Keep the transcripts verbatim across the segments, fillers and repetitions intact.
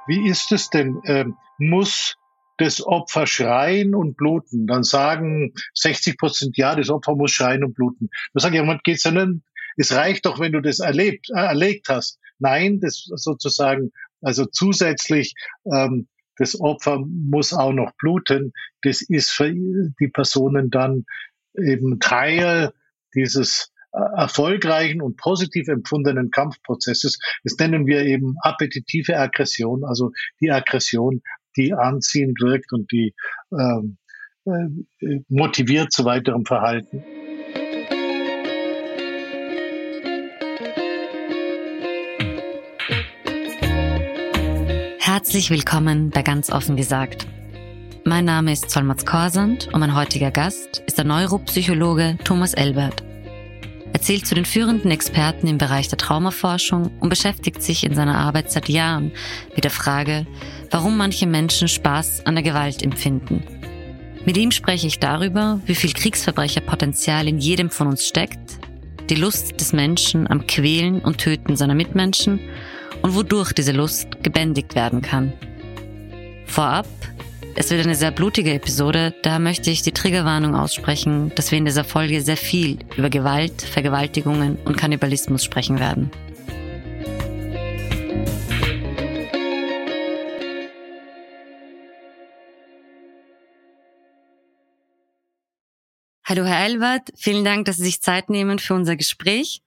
wie ist es denn? Ähm, muss das Opfer schreien und bluten? Dann sagen sechzig Prozent, ja, das Opfer muss schreien und bluten. Da sage ich, man geht's ja nicht. Es reicht doch, wenn du das erlebt, äh, erlegt hast. Nein, das sozusagen, also zusätzlich, ähm, das Opfer muss auch noch bluten. Das ist für die Personen dann eben Teil dieses äh, erfolgreichen und positiv empfundenen Kampfprozesses. Das nennen wir eben appetitive Aggression, also die Aggression, die anziehend wirkt und die ähm, äh, motiviert zu weiterem Verhalten. Herzlich willkommen bei Ganz offen gesagt. Mein Name ist Solmaz Korsand und mein heutiger Gast ist der Neuropsychologe Thomas Elbert. Er zählt zu den führenden Experten im Bereich der Traumaforschung und beschäftigt sich in seiner Arbeit seit Jahren mit der Frage, warum manche Menschen Spaß an der Gewalt empfinden. Mit ihm spreche ich darüber, wie viel Kriegsverbrecherpotenzial in jedem von uns steckt, die Lust des Menschen am Quälen und Töten seiner Mitmenschen und wodurch diese Lust gebändigt werden kann. Vorab, es wird eine sehr blutige Episode, daher möchte ich die Triggerwarnung aussprechen, dass wir in dieser Folge sehr viel über Gewalt, Vergewaltigungen und Kannibalismus sprechen werden. Hallo Herr Elbert, vielen Dank, dass Sie sich Zeit nehmen für unser Gespräch.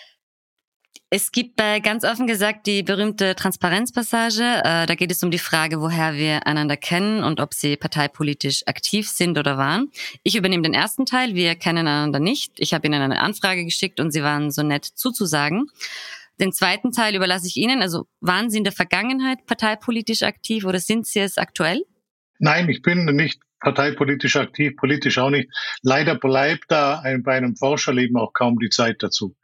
Es gibt bei Ganz offen gesagt die berühmte Transparenzpassage. Äh, da geht es um die Frage, woher wir einander kennen und ob sie parteipolitisch aktiv sind oder waren. Ich übernehme den ersten Teil, wir kennen einander nicht. Ich habe Ihnen eine Anfrage geschickt und Sie waren so nett zuzusagen. Den zweiten Teil überlasse ich Ihnen. Also waren Sie in der Vergangenheit parteipolitisch aktiv oder sind Sie es aktuell? Nein, ich bin nicht parteipolitisch aktiv, politisch auch nicht. Leider bleibt da ein, bei einem Forscherleben auch kaum die Zeit dazu.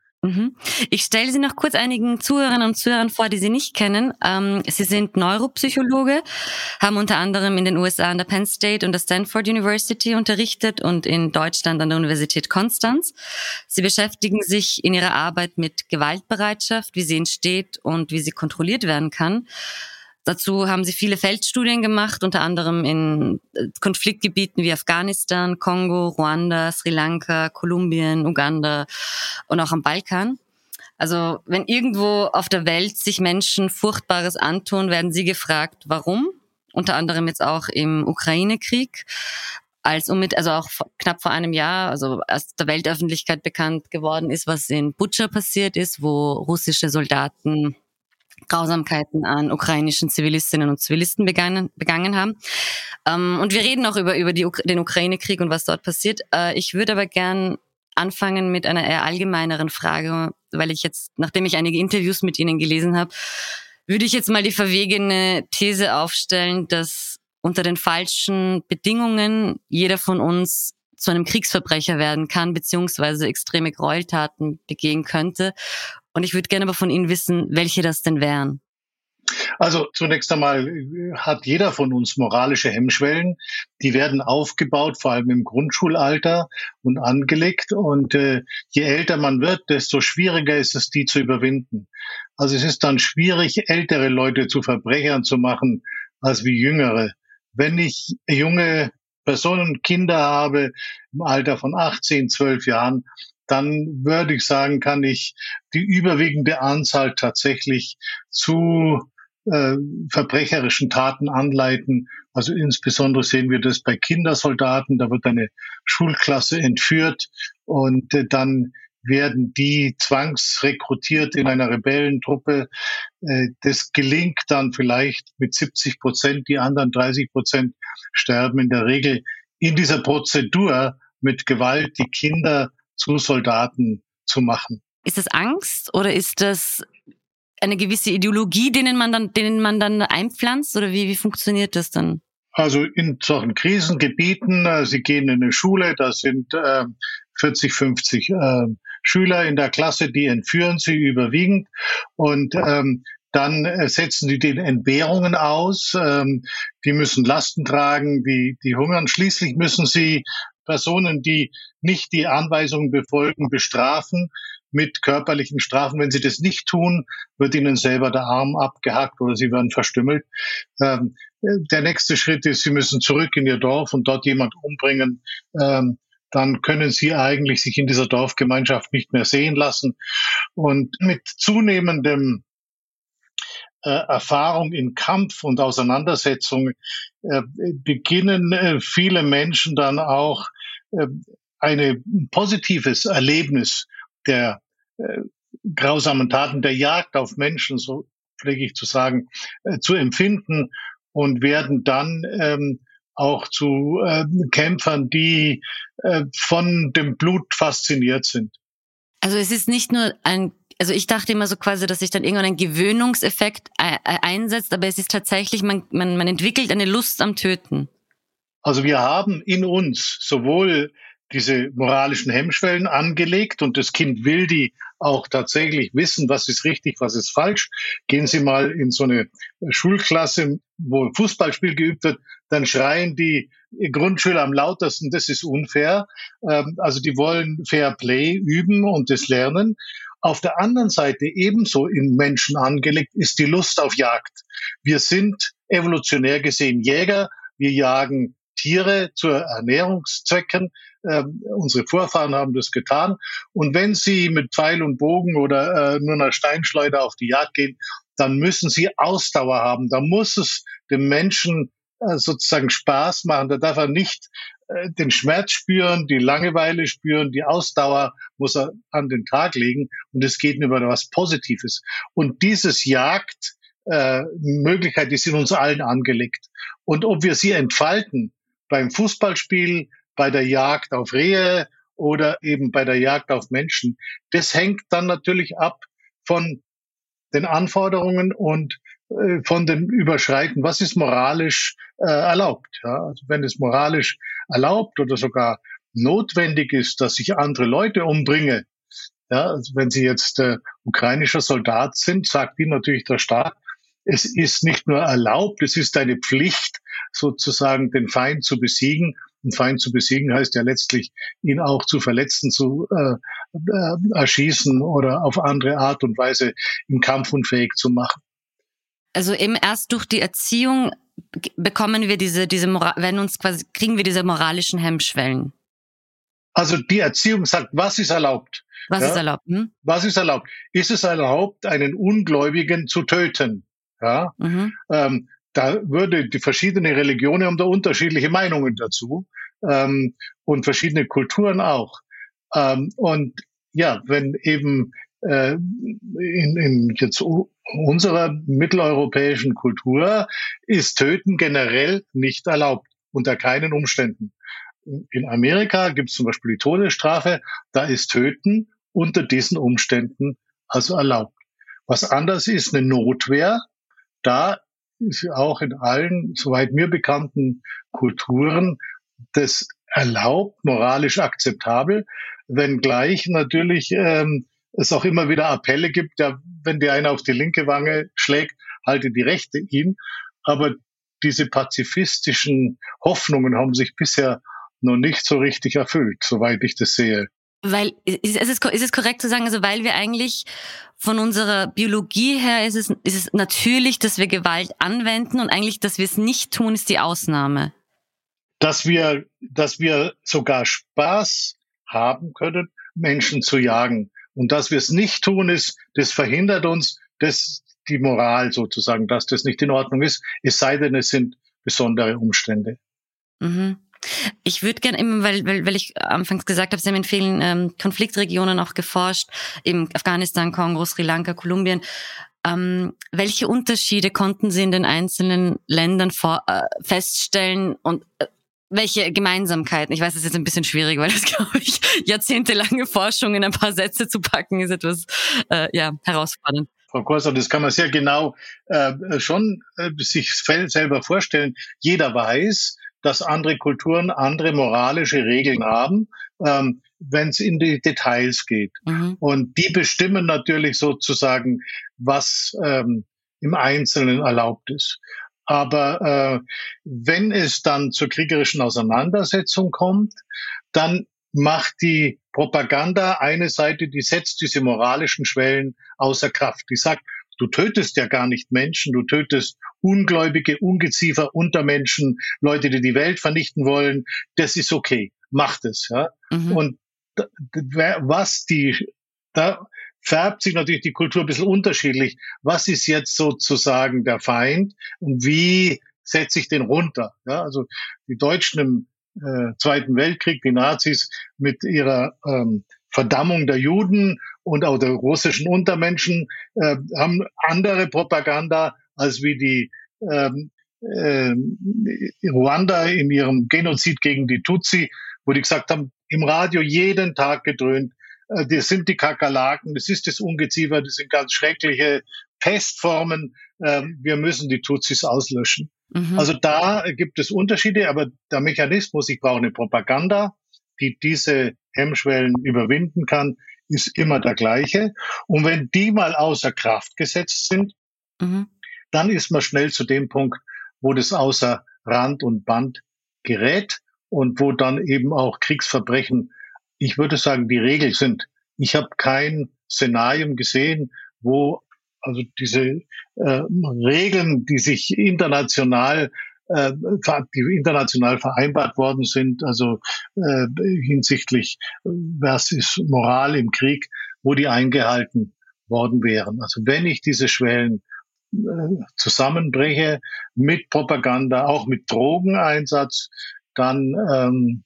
Ich stelle Sie noch kurz einigen Zuhörerinnen und Zuhörern vor, die Sie nicht kennen. Ähm, Sie sind Neuropsychologe, haben unter anderem in den U S A an der Penn State und der Stanford University unterrichtet und in Deutschland an der Universität Konstanz. Sie beschäftigen sich in Ihrer Arbeit mit Gewaltbereitschaft, wie sie entsteht und wie sie kontrolliert werden kann. Dazu haben sie viele Feldstudien gemacht, unter anderem in Konfliktgebieten wie Afghanistan, Kongo, Ruanda, Sri Lanka, Kolumbien, Uganda und auch am Balkan. Also wenn irgendwo auf der Welt sich Menschen Furchtbares antun, werden sie gefragt, warum? Unter anderem jetzt auch im Ukraine-Krieg. Als um mit, also auch knapp vor einem Jahr, also als der Weltöffentlichkeit bekannt geworden ist, was in Butscha passiert ist, wo russische Soldaten Grausamkeiten an ukrainischen Zivilistinnen und Zivilisten begangen, begangen haben. Ähm, und wir reden auch über, über die, den Ukraine-Krieg und was dort passiert. Äh, ich würde aber gern anfangen mit einer eher allgemeineren Frage, weil ich jetzt, nachdem ich einige Interviews mit Ihnen gelesen habe, würde ich jetzt mal die verwegene These aufstellen, dass unter den falschen Bedingungen jeder von uns zu einem Kriegsverbrecher werden kann, beziehungsweise extreme Gräueltaten begehen könnte. Und ich würde gerne aber von Ihnen wissen, welche das denn wären. Also zunächst einmal hat jeder von uns moralische Hemmschwellen. Die werden aufgebaut, vor allem im Grundschulalter und angelegt. Und äh, je älter man wird, desto schwieriger ist es, die zu überwinden. Also es ist dann schwierig, ältere Leute zu Verbrechern zu machen, als wie jüngere. Wenn ich junge Personen, Kinder habe im Alter von achtzehn, zwölf Jahren, dann würde ich sagen, kann ich die überwiegende Anzahl tatsächlich zu äh, verbrecherischen Taten anleiten. Also insbesondere sehen wir das bei Kindersoldaten. Da wird eine Schulklasse entführt und äh, dann werden die zwangsrekrutiert in einer Rebellentruppe. Äh, das gelingt dann vielleicht mit siebzig Prozent, die anderen dreißig Prozent sterben in der Regel in dieser Prozedur mit Gewalt, die Kinder zu Soldaten zu machen. Ist das Angst oder ist das eine gewisse Ideologie, denen man dann, denen man dann einpflanzt oder wie, wie funktioniert das dann? Also in solchen Krisengebieten, äh, Sie gehen in eine Schule, da sind äh, vierzig, fünfzig äh, Schüler in der Klasse, die entführen Sie überwiegend und ähm, dann äh, setzen Sie den Entbehrungen aus, ähm, die müssen Lasten tragen, die, die hungern. Schließlich müssen Sie Personen, die nicht die Anweisungen befolgen, bestrafen. mit körperlichen Strafen. Wenn sie das nicht tun, wird ihnen selber der Arm abgehackt oder sie werden verstümmelt. Ähm, der nächste Schritt ist, sie müssen zurück in ihr Dorf und dort jemand umbringen. Ähm, dann können sie eigentlich sich in dieser Dorfgemeinschaft nicht mehr sehen lassen. Und mit zunehmendem äh, Erfahrung in Kampf und Auseinandersetzung äh, beginnen äh, viele Menschen dann auch äh, ein positives Erlebnis der äh, grausamen Taten, der Jagd auf Menschen, so pflege ich zu sagen, äh, zu empfinden und werden dann ähm, auch zu äh, Kämpfern, die äh, von dem Blut fasziniert sind. Also es ist nicht nur ein, also ich dachte immer so quasi, dass sich dann irgendwann ein Gewöhnungseffekt einsetzt, aber es ist tatsächlich, man, man, man entwickelt eine Lust am Töten. Also wir haben in uns sowohl diese moralischen Hemmschwellen angelegt und das Kind will die auch tatsächlich wissen, was ist richtig, was ist falsch. Gehen Sie mal in so eine Schulklasse, wo Fußballspiel geübt wird, dann schreien die Grundschüler am lautesten, das ist unfair. Also die wollen Fair Play üben und das lernen. Auf der anderen Seite ebenso in Menschen angelegt ist die Lust auf Jagd. Wir sind evolutionär gesehen Jäger, wir jagen Tiere zu Ernährungszwecken. Ähm, unsere Vorfahren haben das getan. Und wenn sie mit Pfeil und Bogen oder äh, nur einer Steinschleuder auf die Jagd gehen, dann müssen sie Ausdauer haben. Da muss es dem Menschen äh, sozusagen Spaß machen. Da darf er nicht äh, den Schmerz spüren, die Langeweile spüren, die Ausdauer muss er an den Tag legen. Und es geht über was Positives. Und dieses Jagd, äh, Möglichkeit, die sind uns allen angelegt. Und ob wir sie entfalten, beim Fußballspiel, bei der Jagd auf Rehe oder eben bei der Jagd auf Menschen. Das hängt dann natürlich ab von den Anforderungen und äh, von dem Überschreiten. Was ist moralisch äh, erlaubt? Ja, also wenn es moralisch erlaubt oder sogar notwendig ist, dass ich andere Leute umbringe, ja, also wenn Sie jetzt äh, ukrainischer Soldat sind, sagt Ihnen natürlich der Staat, es ist nicht nur erlaubt, es ist eine Pflicht, sozusagen den Feind zu besiegen. Den Feind zu besiegen heißt ja letztlich, ihn auch zu verletzen, zu äh, äh, erschießen oder auf andere Art und Weise im Kampf unfähig zu machen. Also eben erst durch die Erziehung bekommen wir diese, diese Moral, wenn uns quasi, kriegen wir diese moralischen Hemmschwellen. Also die Erziehung sagt, was ist erlaubt? Was ja? ist erlaubt? Hm? Was ist erlaubt? Ist es erlaubt, einen Ungläubigen zu töten? Ja, mhm. ähm, da würde die verschiedene Religionen haben da unterschiedliche Meinungen dazu ähm, und verschiedene Kulturen auch. Ähm, und ja, wenn eben äh, in, in jetzt unserer mitteleuropäischen Kultur ist Töten generell nicht erlaubt, unter keinen Umständen. In Amerika gibt es zum Beispiel die Todesstrafe, da ist Töten unter diesen Umständen also erlaubt. Was anders ist, eine Notwehr. Da ist auch in allen, soweit mir bekannten Kulturen, das erlaubt, moralisch akzeptabel, wenngleich natürlich ähm, es auch immer wieder Appelle gibt, ja, wenn dir einer auf die linke Wange schlägt, halte die rechte ihn. Aber diese pazifistischen Hoffnungen haben sich bisher noch nicht so richtig erfüllt, soweit ich das sehe. Weil, ist es, ist es korrekt zu sagen, also weil wir eigentlich von unserer Biologie her ist es, ist es natürlich, dass wir Gewalt anwenden und eigentlich, dass wir es nicht tun, ist die Ausnahme. Dass wir, dass wir sogar Spaß haben können, Menschen zu jagen. Und dass wir es nicht tun, ist, das verhindert uns, das die Moral sozusagen, dass das nicht in Ordnung ist, es sei denn, es sind besondere Umstände. Mhm. Ich würde gerne immer, weil, weil, weil ich anfangs gesagt habe, Sie haben in vielen ähm, Konfliktregionen auch geforscht, eben Afghanistan, Kongo, Sri Lanka, Kolumbien. Ähm, welche Unterschiede konnten Sie in den einzelnen Ländern vor, äh, feststellen und äh, welche Gemeinsamkeiten? Ich weiß, das ist jetzt ein bisschen schwierig, weil das, glaube ich, jahrzehntelange Forschung in ein paar Sätze zu packen, ist etwas äh, ja herausfordernd. Frau Korser, das kann man sehr genau äh, schon äh, sich selber vorstellen. Jeder weiß, dass andere Kulturen andere moralische Regeln haben, ähm, wenn es in die Details geht. Mhm. Und die bestimmen natürlich sozusagen, was ähm, im Einzelnen erlaubt ist. Aber äh, wenn es dann zur kriegerischen Auseinandersetzung kommt, dann macht die Propaganda, eine Seite, die setzt diese moralischen Schwellen außer Kraft. Die sagt, du tötest ja gar nicht Menschen, du tötest Ungläubige, Ungeziefer, Untermenschen, Leute, die die Welt vernichten wollen. Das ist okay, macht es. Ja? Mhm. Und was die, da färbt sich natürlich die Kultur ein bisschen unterschiedlich. Was ist jetzt sozusagen der Feind und wie setze ich den runter? Ja? Also die Deutschen im äh, Zweiten Weltkrieg, die Nazis mit ihrer ähm, Verdammung der Juden und auch der russischen Untermenschen äh, haben andere Propaganda als wie die ähm, äh, Ruanda in ihrem Genozid gegen die Tutsi, wo die gesagt haben, im Radio jeden Tag gedröhnt, äh, das sind die Kakerlaken, das ist das Ungeziefer, das sind ganz schreckliche Pestformen, äh, wir müssen die Tutsis auslöschen. Mhm. Also da gibt es Unterschiede, aber der Mechanismus, ich brauche eine Propaganda, die diese Hemmschwellen überwinden kann, ist immer der gleiche. Und wenn die mal außer Kraft gesetzt sind, mhm. dann ist man schnell zu dem Punkt, wo das außer Rand und Band gerät und wo dann eben auch Kriegsverbrechen, ich würde sagen, die Regel sind. Ich habe kein Szenarium gesehen, wo also diese äh, Regeln, die sich international äh, die international vereinbart worden sind, also äh, hinsichtlich, was ist Moral im Krieg, wo die eingehalten worden wären. Also wenn ich diese Schwellen äh, zusammenbreche mit Propaganda, auch mit Drogeneinsatz, dann ähm,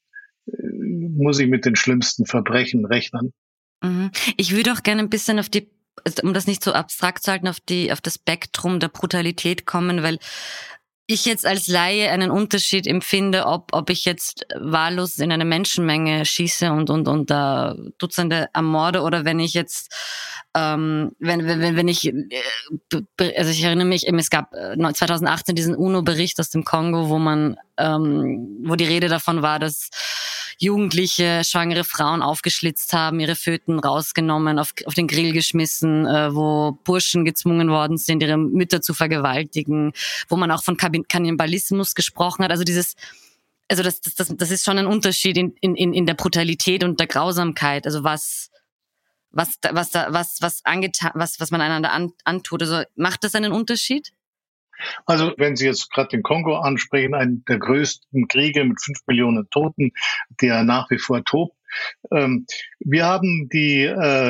muss ich mit den schlimmsten Verbrechen rechnen. Ich würde auch gerne ein bisschen auf die, um das nicht so abstrakt zu halten, auf die, auf das Spektrum der Brutalität kommen, weil ich jetzt als Laie einen Unterschied empfinde, ob ob ich jetzt wahllos in eine Menschenmenge schieße und und und da äh, Dutzende ermorde oder wenn ich jetzt ähm, wenn wenn wenn ich äh, also ich erinnere mich, es gab zwanzig achtzehn diesen UNO-Bericht aus dem Kongo, wo man ähm, wo die Rede davon war, dass Jugendliche schwangere Frauen aufgeschlitzt haben, ihre Föten rausgenommen, auf, auf den Grill geschmissen, äh, wo Burschen gezwungen worden sind, ihre Mütter zu vergewaltigen, wo man auch von Kannibalismus gesprochen hat. Also dieses, also das, das, das, das ist schon ein Unterschied in, in, in der Brutalität und der Grausamkeit. Also was, was, was da, was, was angetan, was, was man einander an, antut. Also macht das einen Unterschied? Also wenn Sie jetzt gerade den Kongo ansprechen, einen der größten Kriege mit fünf Millionen Toten, der nach wie vor tobt. Ähm, wir haben die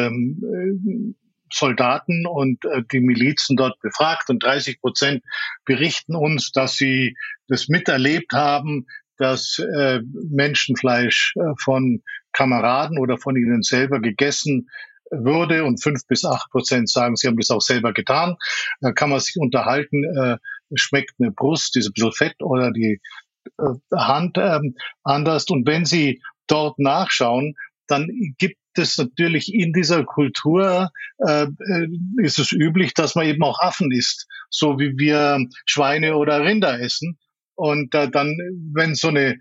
ähm, Soldaten und äh, die Milizen dort befragt und dreißig Prozent berichten uns, dass sie das miterlebt haben, dass äh, Menschenfleisch äh, von Kameraden oder von ihnen selber gegessen würde und fünf bis acht Prozent sagen, sie haben das auch selber getan. Da kann man sich unterhalten, äh, schmeckt eine Brust, diese bisschen Fett oder die äh, Hand äh, anders. Und wenn Sie dort nachschauen, dann gibt es natürlich in dieser Kultur, äh, ist es üblich, dass man eben auch Affen isst, so wie wir Schweine oder Rinder essen. Und äh, dann, wenn so eine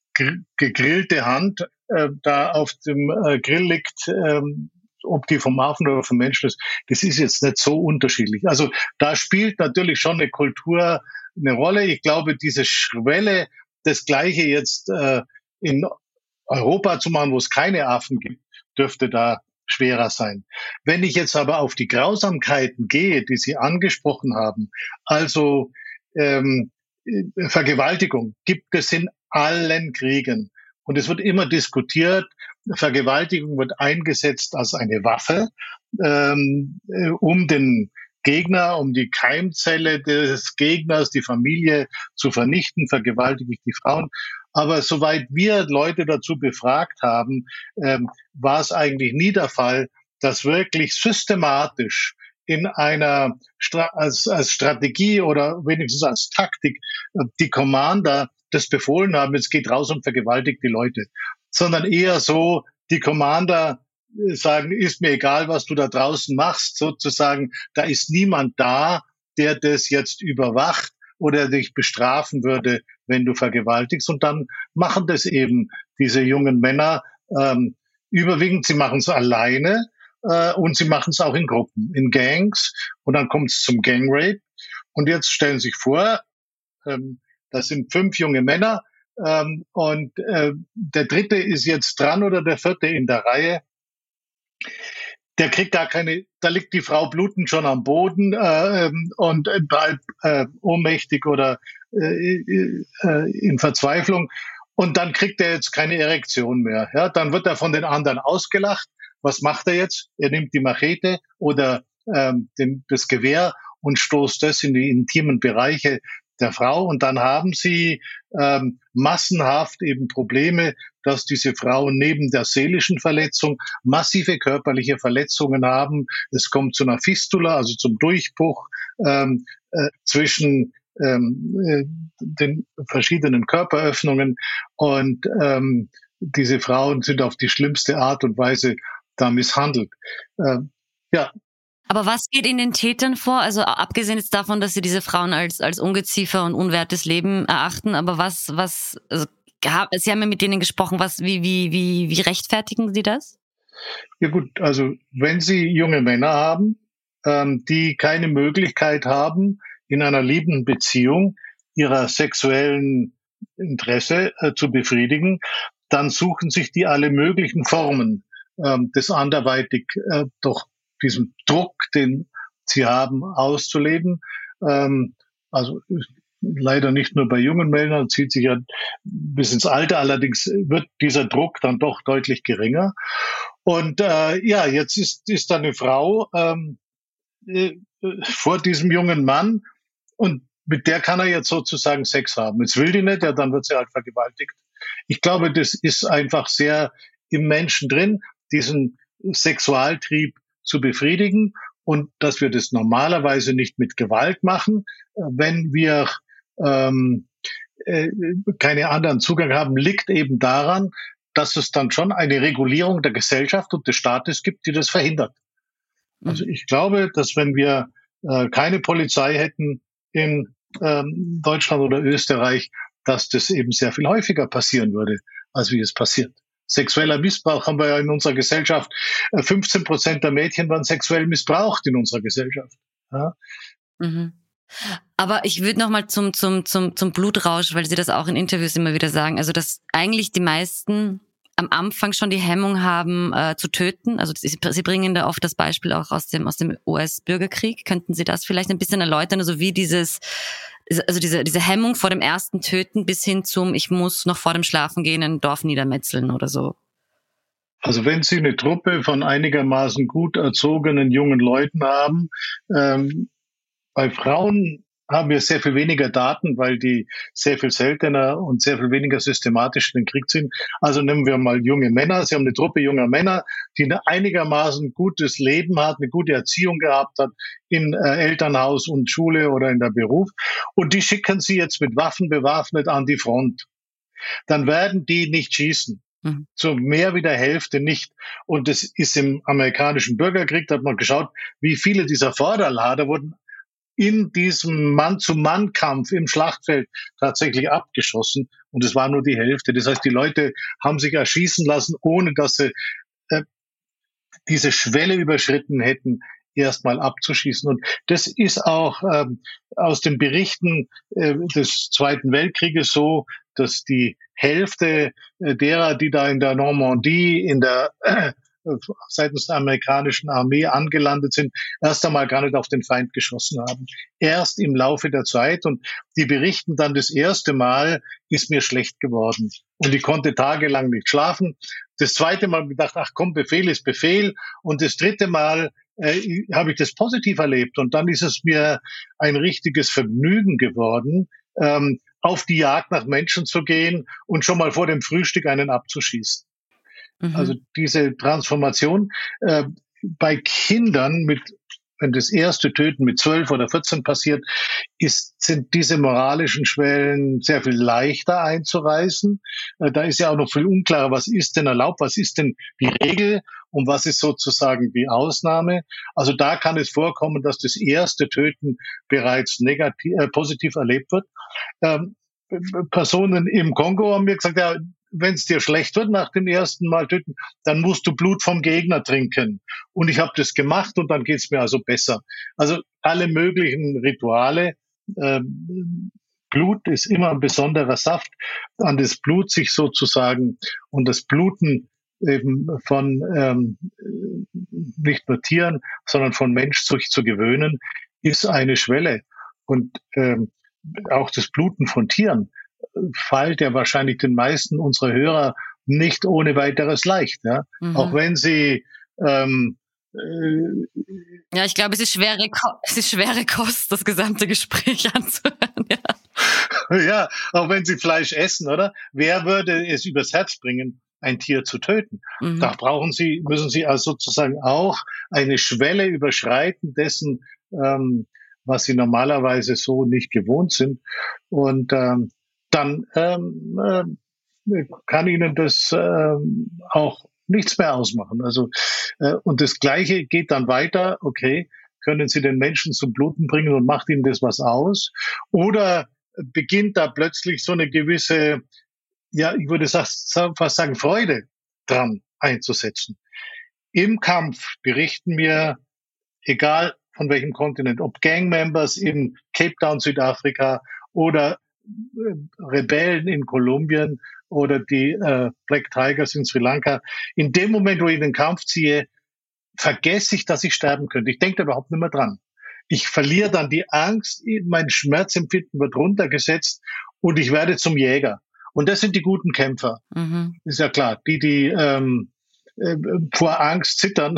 gegrillte Hand äh, da auf dem äh, Grill liegt, äh, ob die vom Affen oder vom Menschen ist, das ist jetzt nicht so unterschiedlich. Also da spielt natürlich schon eine Kultur eine Rolle. Ich glaube, diese Schwelle, das Gleiche jetzt äh, in Europa zu machen, wo es keine Affen gibt, dürfte da schwerer sein. Wenn ich jetzt aber auf die Grausamkeiten gehe, die Sie angesprochen haben, also ähm, Vergewaltigung gibt es in allen Kriegen. Und es wird immer diskutiert, Vergewaltigung wird eingesetzt als eine Waffe, ähm, um den Gegner, um die Keimzelle des Gegners, die Familie zu vernichten, vergewaltige ich die Frauen. Aber soweit wir Leute dazu befragt haben, ähm, war es eigentlich nie der Fall, dass wirklich systematisch in einer Stra- als, als Strategie oder wenigstens als Taktik die Commander das befohlen haben, jetzt geht raus und vergewaltigt die Leute, sondern eher so, die Commander sagen, ist mir egal, was du da draußen machst, sozusagen, da ist niemand da, der das jetzt überwacht oder dich bestrafen würde, wenn du vergewaltigst. Und dann machen das eben diese jungen Männer ähm, überwiegend, sie machen es alleine äh, und sie machen es auch in Gruppen, in Gangs. Und dann kommt es zum Gangrape. Und jetzt stellen Sie sich vor, ähm, das sind fünf junge Männer, Ähm, und äh, der dritte ist jetzt dran oder der vierte in der Reihe. Der kriegt gar keine, da liegt die Frau blutend schon am Boden äh, und halb äh, ohnmächtig oder äh, äh, in Verzweiflung. Und dann kriegt er jetzt keine Erektion mehr. Ja, dann wird er von den anderen ausgelacht. Was macht er jetzt? Er nimmt die Machete oder ähm, den, das Gewehr und stoßt das in die intimen Bereiche der Frau. Und dann haben sie ähm, massenhaft eben Probleme, dass diese Frauen neben der seelischen Verletzung massive körperliche Verletzungen haben. Es kommt zu einer Fistula, also zum Durchbruch ähm, äh, zwischen ähm, äh, den verschiedenen Körperöffnungen. Und ähm, diese Frauen sind auf die schlimmste Art und Weise da misshandelt. Ähm, ja. Aber was geht in den Tätern vor? Also abgesehen jetzt davon, dass sie diese Frauen als als Ungeziefer und unwertes Leben erachten, aber was was also, Sie haben ja mit denen gesprochen, was wie wie wie wie rechtfertigen Sie das? Ja gut, also wenn Sie junge Männer haben, ähm, die keine Möglichkeit haben, in einer liebenden Beziehung ihrer sexuellen Interesse äh, zu befriedigen, dann suchen sich die alle möglichen Formen ähm, des anderweitig äh, doch diesem Druck, den sie haben, auszuleben. Ähm, also leider nicht nur bei jungen Männern, zieht sich ja bis ins Alter. Allerdings wird dieser Druck dann doch deutlich geringer. Und äh, ja, jetzt ist, ist da eine Frau ähm, äh, vor diesem jungen Mann und mit der kann er jetzt sozusagen Sex haben. Jetzt will die nicht, ja, dann wird sie halt vergewaltigt. Ich glaube, das ist einfach sehr im Menschen drin, diesen Sexualtrieb zu befriedigen und dass wir das normalerweise nicht mit Gewalt machen. Wenn wir ähm, äh, keine anderen Zugang haben, liegt eben daran, dass es dann schon eine Regulierung der Gesellschaft und des Staates gibt, die das verhindert. Also ich glaube, dass wenn wir äh, keine Polizei hätten in ähm, Deutschland oder Österreich, dass das eben sehr viel häufiger passieren würde, als wie es passiert. Sexueller Missbrauch haben wir ja in unserer Gesellschaft. fünfzehn Prozent der Mädchen waren sexuell missbraucht in unserer Gesellschaft. Ja. Mhm. Aber ich würde noch mal zum zum zum zum Blutrausch, weil Sie das auch in Interviews immer wieder sagen. Also dass eigentlich die meisten am Anfang schon die Hemmung haben äh, zu töten. Also Sie, Sie bringen da oft das Beispiel auch aus dem aus dem U S-Bürgerkrieg. Könnten Sie das vielleicht ein bisschen erläutern? Also wie dieses also diese diese Hemmung vor dem ersten Töten bis hin zum ich muss noch vor dem Schlafen gehen ein Dorf niedermetzeln oder so. Also wenn Sie eine Truppe von einigermaßen gut erzogenen jungen Leuten haben, ähm, bei Frauen haben wir sehr viel weniger Daten, weil die sehr viel seltener und sehr viel weniger systematisch in den Krieg ziehen. Also nehmen wir mal junge Männer. Sie haben eine Truppe junger Männer, die ein einigermaßen gutes Leben hat, eine gute Erziehung gehabt hat in äh, Elternhaus und Schule oder in der Beruf. Und die schicken sie jetzt mit Waffen bewaffnet an die Front. Dann werden die nicht schießen. Mhm. So mehr wie der Hälfte nicht. Und das ist im amerikanischen Bürgerkrieg, da hat man geschaut, wie viele dieser Vorderlader wurden in diesem Mann-zu-Mann-Kampf im Schlachtfeld tatsächlich abgeschossen. Und es war nur die Hälfte. Das heißt, die Leute haben sich erschießen lassen, ohne dass sie äh, diese Schwelle überschritten hätten, erstmal abzuschießen. Und das ist auch ähm, aus den Berichten äh, des Zweiten Weltkrieges so, dass die Hälfte äh, derer, die da in der Normandie, in der äh, seitens der amerikanischen Armee angelandet sind, erst einmal gar nicht auf den Feind geschossen haben. Erst im Laufe der Zeit. Und die berichten dann, das erste Mal ist mir schlecht geworden. Und ich konnte tagelang nicht schlafen. Das zweite Mal gedacht, ach komm, Befehl ist Befehl. Und das dritte Mal äh, habe ich das positiv erlebt. Und dann ist es mir ein richtiges Vergnügen geworden, ähm, auf die Jagd nach Menschen zu gehen und schon mal vor dem Frühstück einen abzuschießen. Mhm. Also diese Transformation äh, bei Kindern mit, wenn das erste Töten mit zwölf oder vierzehn passiert, ist, sind diese moralischen Schwellen sehr viel leichter einzureißen. Äh, da ist ja auch noch viel unklarer, was ist denn erlaubt, was ist denn die Regel und was ist sozusagen die Ausnahme. Also da kann es vorkommen, dass das erste Töten bereits negativ, äh, positiv erlebt wird. Ähm, Personen im Kongo haben mir gesagt, ja, wenn es dir schlecht wird nach dem ersten Mal töten, dann musst du Blut vom Gegner trinken. Und ich habe das gemacht und dann geht's mir also besser. Also alle möglichen Rituale, äh, Blut ist immer ein besonderer Saft, an das Blut sich sozusagen und das Bluten eben von ähm, nicht nur Tieren, sondern von Mensch sich zu gewöhnen, ist eine Schwelle. Und ähm, auch das Bluten von Tieren fällt ja wahrscheinlich den meisten unserer Hörer nicht ohne weiteres leicht. Ja? Mhm. Auch wenn sie ähm, äh, ja, ich glaube, es ist schwere, Ko- es ist schwere Kost, das gesamte Gespräch anzuhören. Ja. Ja, auch wenn sie Fleisch essen, oder? Wer würde es übers Herz bringen, ein Tier zu töten? Mhm. Da brauchen sie, müssen sie also sozusagen auch eine Schwelle überschreiten dessen, ähm, was sie normalerweise so nicht gewohnt sind. Und ähm, dann ähm, äh, kann ihnen das ähm, auch nichts mehr ausmachen. Also äh, und das Gleiche geht dann weiter. Okay, können Sie den Menschen zum Bluten bringen und macht ihnen das was aus? Oder beginnt da plötzlich so eine gewisse, ja, ich würde fast sagen, Freude dran einzusetzen. Im Kampf berichten mir, egal von welchem Kontinent, ob Gangmembers in Cape Town, Südafrika oder Rebellen in Kolumbien oder die äh, Black Tigers in Sri Lanka. In dem Moment, wo ich in den Kampf ziehe, vergesse ich, dass ich sterben könnte. Ich denke da überhaupt nicht mehr dran. Ich verliere dann die Angst, mein Schmerzempfinden wird runtergesetzt und ich werde zum Jäger. Und das sind die guten Kämpfer. Mhm. Ist ja klar, die, die ähm, äh, vor Angst zittern.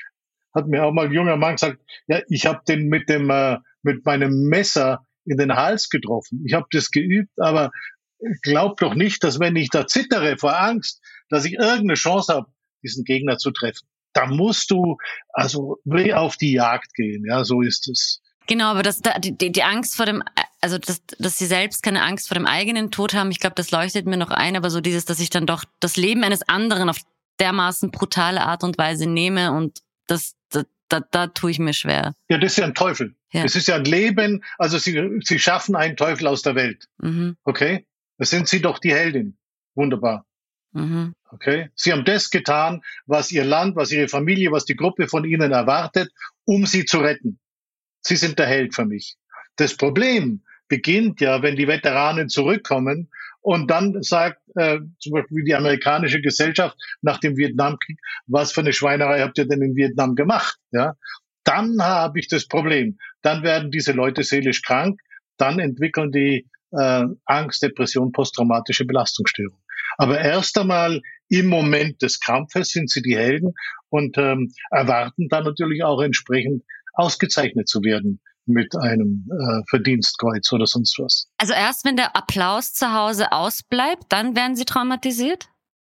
Hat mir auch mal ein junger Mann gesagt, ja, ich habe den mit dem äh, mit meinem Messer in den Hals getroffen. Ich habe das geübt, aber glaub doch nicht, dass wenn ich da zittere vor Angst, dass ich irgendeine Chance habe, diesen Gegner zu treffen. Da musst du also auf die Jagd gehen. Ja, so ist es. Genau, aber das, die, die Angst vor dem, also dass, dass sie selbst keine Angst vor dem eigenen Tod haben, ich glaube, das leuchtet mir noch ein, aber so dieses, dass ich dann doch das Leben eines anderen auf dermaßen brutale Art und Weise nehme und das, da, da, da tue ich mir schwer. Ja, das ist ja ein Teufel. Ja. Das ist ja ein Leben, also sie, sie schaffen einen Teufel aus der Welt. Mhm. Okay? Das sind sie doch die Heldin. Wunderbar. Mhm. Okay? Sie haben das getan, was ihr Land, was ihre Familie, was die Gruppe von ihnen erwartet, um sie zu retten. Sie sind der Held für mich. Das Problem beginnt ja, wenn die Veteranen zurückkommen und dann sagt äh, zum Beispiel die amerikanische Gesellschaft nach dem Vietnamkrieg, was für eine Schweinerei habt ihr denn in Vietnam gemacht? Ja, dann habe ich das Problem. Dann werden diese Leute seelisch krank, dann entwickeln die äh, Angst, Depression, posttraumatische Belastungsstörung. Aber erst einmal im Moment des Kampfes sind sie die Helden und ähm, erwarten dann natürlich auch entsprechend ausgezeichnet zu werden mit einem äh, Verdienstkreuz oder sonst was. Also erst wenn der Applaus zu Hause ausbleibt, dann werden sie traumatisiert?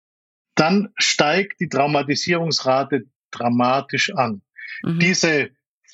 Dann steigt die Traumatisierungsrate dramatisch an. Mhm. Diese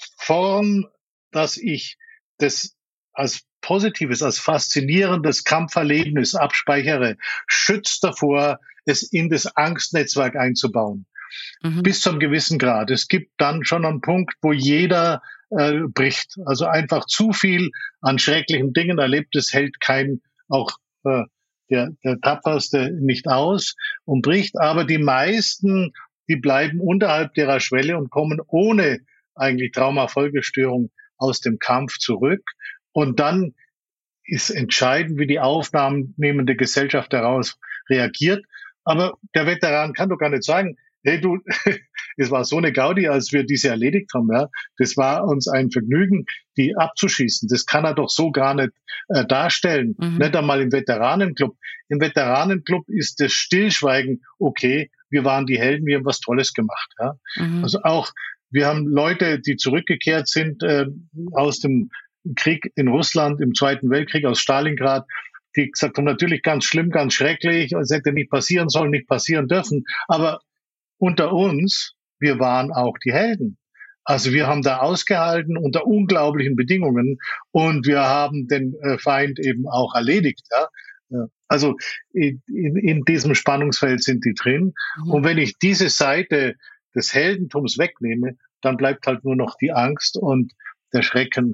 Form, dass ich das als positives, als faszinierendes Kampferlebnis abspeichere, schützt davor, es in das Angstnetzwerk einzubauen. Mhm. Bis zu einem gewissen Grad. Es gibt dann schon einen Punkt, wo jeder äh, bricht. Also einfach zu viel an schrecklichen Dingen erlebt, es hält kein, auch äh, der, der Tapferste nicht aus und bricht. Aber die meisten, die bleiben unterhalb ihrer Schwelle und kommen ohne eigentlich Traumafolgestörung aus dem Kampf zurück. Und dann ist entscheidend, wie die aufnahmnehmende Gesellschaft daraus reagiert. Aber der Veteran kann doch gar nicht sagen, hey du, es war so eine Gaudi, als wir diese erledigt haben. Ja, das war uns ein Vergnügen, die abzuschießen. Das kann er doch so gar nicht äh, darstellen. Mhm. Nicht einmal im Veteranenclub. Im Veteranenclub ist das Stillschweigen okay. Wir waren die Helden, wir haben was Tolles gemacht. Ja, mhm. Also auch wir haben Leute, die zurückgekehrt sind äh, aus dem Krieg in Russland, im Zweiten Weltkrieg, aus Stalingrad, die gesagt haben, natürlich ganz schlimm, ganz schrecklich, es hätte nicht passieren sollen, nicht passieren dürfen. Aber unter uns, wir waren auch die Helden. Also wir haben da ausgehalten unter unglaublichen Bedingungen und wir haben den äh, Feind eben auch erledigt. Ja? Also in, in diesem Spannungsfeld sind die drin. Mhm. Und wenn ich diese Seite des Heldentums wegnehme, dann bleibt halt nur noch die Angst und der Schrecken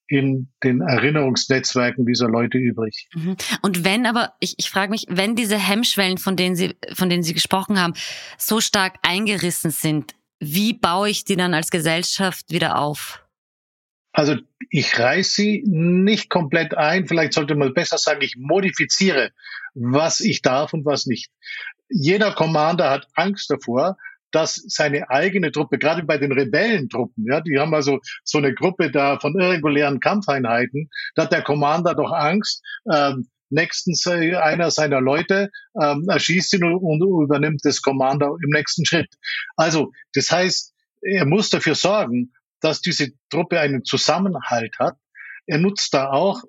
in den Erinnerungsnetzwerken dieser Leute übrig. Und wenn aber, ich, ich frage mich, wenn diese Hemmschwellen, von denen Sie, von denen Sie gesprochen haben, so stark eingerissen sind, wie baue ich die dann als Gesellschaft wieder auf? Also ich reiß sie nicht komplett ein. Vielleicht sollte man besser sagen, ich modifiziere, was ich darf und was nicht. Jeder Commander hat Angst davor, dass seine eigene Truppe, gerade bei den Rebellentruppen, ja, die haben also so eine Gruppe da von irregulären Kampfeinheiten, da hat der Commander doch Angst, ähm, nächstens äh, einer seiner Leute ähm, erschießt ihn und, und übernimmt das Kommando im nächsten Schritt. Also das heißt, er muss dafür sorgen, dass diese Truppe einen Zusammenhalt hat. Er nutzt da auch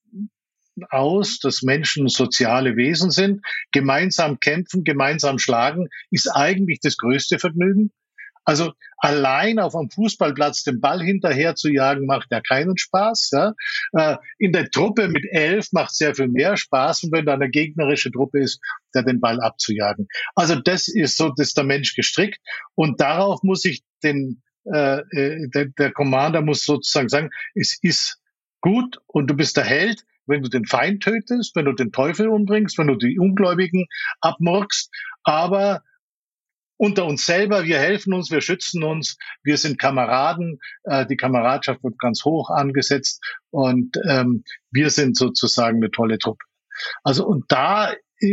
aus, dass Menschen soziale Wesen sind. Gemeinsam kämpfen, gemeinsam schlagen ist eigentlich das größte Vergnügen. Also allein auf einem Fußballplatz den Ball hinterher zu jagen, macht ja keinen Spaß. Ja? Äh, in der Truppe mit elf macht sehr viel mehr Spaß, und wenn da eine gegnerische Truppe ist, der den Ball abzujagen. Also das ist so, das ist der Mensch gestrickt, und darauf muss ich den äh, der, der Commander muss sozusagen sagen, es ist gut und du bist der Held, wenn du den Feind tötest, wenn du den Teufel umbringst, wenn du die Ungläubigen abmurkst, aber unter uns selber, wir helfen uns, wir schützen uns, wir sind Kameraden, äh, die Kameradschaft wird ganz hoch angesetzt, und ähm, wir sind sozusagen eine tolle Truppe. Also und da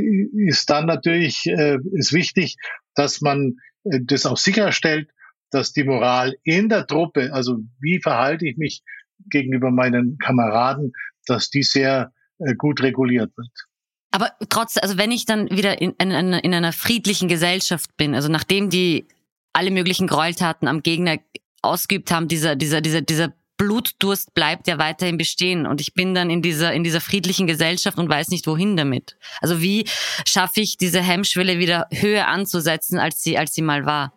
ist dann natürlich äh, ist wichtig, dass man äh, das auch sicherstellt, dass die Moral in der Truppe, also wie verhalte ich mich gegenüber meinen Kameraden, dass die sehr äh, gut reguliert wird. Aber trotz, also wenn ich dann wieder in, in, in einer friedlichen Gesellschaft bin, also nachdem die alle möglichen Gräueltaten am Gegner ausgeübt haben, dieser, dieser, dieser, dieser Blutdurst bleibt ja weiterhin bestehen, und ich bin dann in dieser, in dieser friedlichen Gesellschaft und weiß nicht, wohin damit. Also wie schaffe ich diese Hemmschwelle wieder höher anzusetzen, als sie, als sie mal war?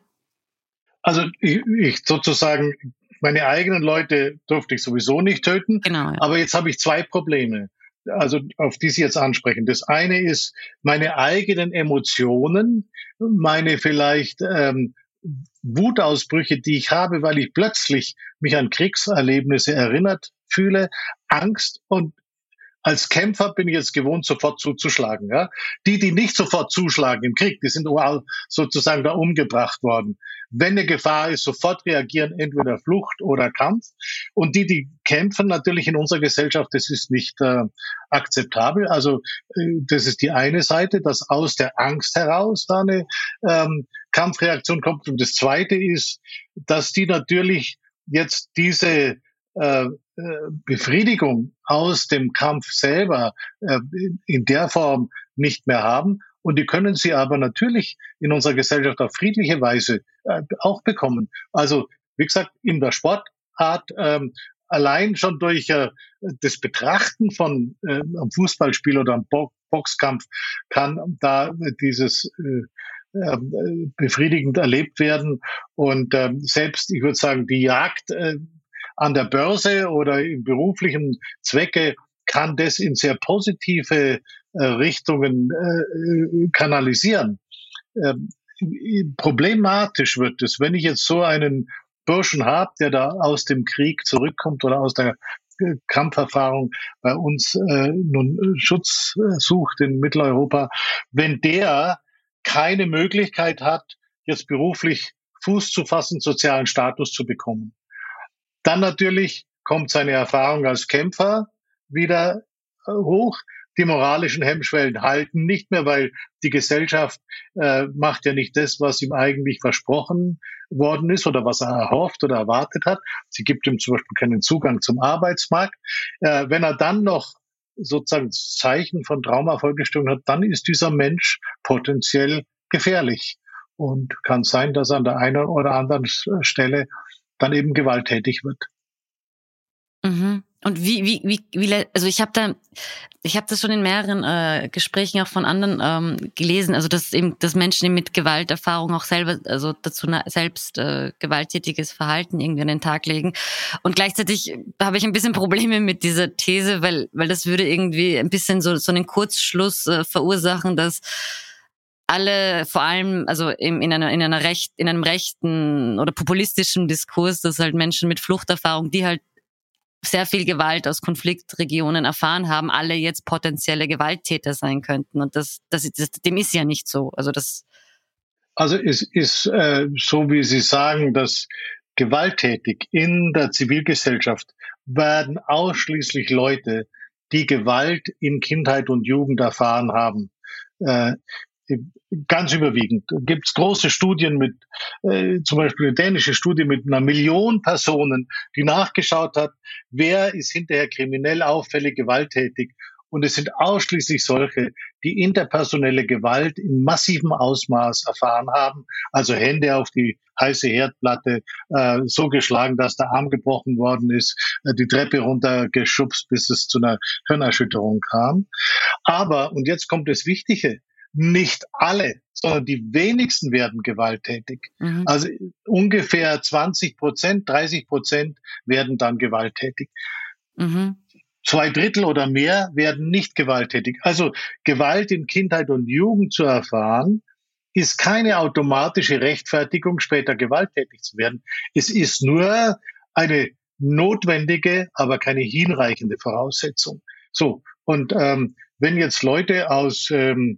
Also ich, ich sozusagen, meine eigenen Leute durfte ich sowieso nicht töten, genau, ja. Aber jetzt habe ich zwei Probleme, also auf die Sie jetzt ansprechen. Das eine ist meine eigenen Emotionen, meine vielleicht ähm, Wutausbrüche, die ich habe, weil ich plötzlich mich an Kriegserlebnisse erinnert fühle, Angst, und als Kämpfer bin ich jetzt gewohnt, sofort zuzuschlagen. Ja? Die, die nicht sofort zuschlagen im Krieg, die sind sozusagen da umgebracht worden. Wenn eine Gefahr ist, sofort reagieren, entweder Flucht oder Kampf. Und die, die kämpfen, natürlich in unserer Gesellschaft, das ist nicht äh, akzeptabel. Also äh, das ist die eine Seite, dass aus der Angst heraus da eine ähm, Kampfreaktion kommt. Und das Zweite ist, dass die natürlich jetzt diese äh, Befriedigung aus dem Kampf selber äh, in der Form nicht mehr haben. Und die können sie aber natürlich in unserer Gesellschaft auf friedliche Weise äh, auch bekommen. Also, wie gesagt, in der Sportart, ähm, allein schon durch äh, das Betrachten von äh, einem Fußballspiel oder einem Bo- Boxkampf kann da dieses äh, äh, befriedigend erlebt werden. Und äh, selbst, ich würde sagen, die Jagd äh, an der Börse oder im beruflichen Zwecke kann das in sehr positive äh, Richtungen äh, kanalisieren. Ähm, problematisch wird es, wenn ich jetzt so einen Burschen habe, der da aus dem Krieg zurückkommt oder aus der äh, Kampferfahrung bei uns äh, nun Schutz äh, sucht in Mitteleuropa, wenn der keine Möglichkeit hat, jetzt beruflich Fuß zu fassen, sozialen Status zu bekommen. Dann natürlich kommt seine Erfahrung als Kämpfer wieder hoch. Die moralischen Hemmschwellen halten nicht mehr, weil die Gesellschaft äh, macht ja nicht das, was ihm eigentlich versprochen worden ist oder was er erhofft oder erwartet hat. Sie gibt ihm zum Beispiel keinen Zugang zum Arbeitsmarkt. Äh, wenn er dann noch sozusagen Zeichen von Traumafolgestörungen hat, dann ist dieser Mensch potenziell gefährlich und kann sein, dass er an der einen oder anderen Stelle dann eben gewalttätig wird. Mhm. Und wie, wie, wie, wie, also ich habe da, ich habe das schon in mehreren äh, Gesprächen auch von anderen ähm, gelesen, also dass eben, dass Menschen mit Gewalterfahrung auch selber, also dazu na, selbst äh, gewalttätiges Verhalten irgendwie an den Tag legen. Und gleichzeitig habe ich ein bisschen Probleme mit dieser These, weil, weil das würde irgendwie ein bisschen so so einen Kurzschluss äh, verursachen, dass alle, vor allem, also in, in einer, in einer recht, in einem rechten oder populistischen Diskurs, dass halt Menschen mit Fluchterfahrung, die halt sehr viel Gewalt aus Konfliktregionen erfahren haben, alle jetzt potenzielle Gewalttäter sein könnten. Und das, das, das dem ist ja nicht so. Also das. Also es ist äh, so, wie Sie sagen, dass gewalttätig in der Zivilgesellschaft werden ausschließlich Leute, die Gewalt in Kindheit und Jugend erfahren haben. Äh, ganz überwiegend. Gibt es große Studien mit, äh, zum Beispiel eine dänische Studie mit einer Million Personen, die nachgeschaut hat, wer ist hinterher kriminell auffällig, gewalttätig. Und es sind ausschließlich solche, die interpersonelle Gewalt in massivem Ausmaß erfahren haben, also Hände auf die heiße Herdplatte, äh, so geschlagen, dass der Arm gebrochen worden ist, äh, die Treppe runtergeschubst, bis es zu einer Hirnerschütterung kam. Aber, und jetzt kommt das Wichtige, nicht alle, sondern die wenigsten werden gewalttätig. Mhm. Also ungefähr zwanzig Prozent, dreißig Prozent werden dann gewalttätig. Mhm. Zwei Drittel oder mehr werden nicht gewalttätig. Also Gewalt in Kindheit und Jugend zu erfahren, ist keine automatische Rechtfertigung, später gewalttätig zu werden. Es ist nur eine notwendige, aber keine hinreichende Voraussetzung. So, und ähm, wenn jetzt Leute aus ähm,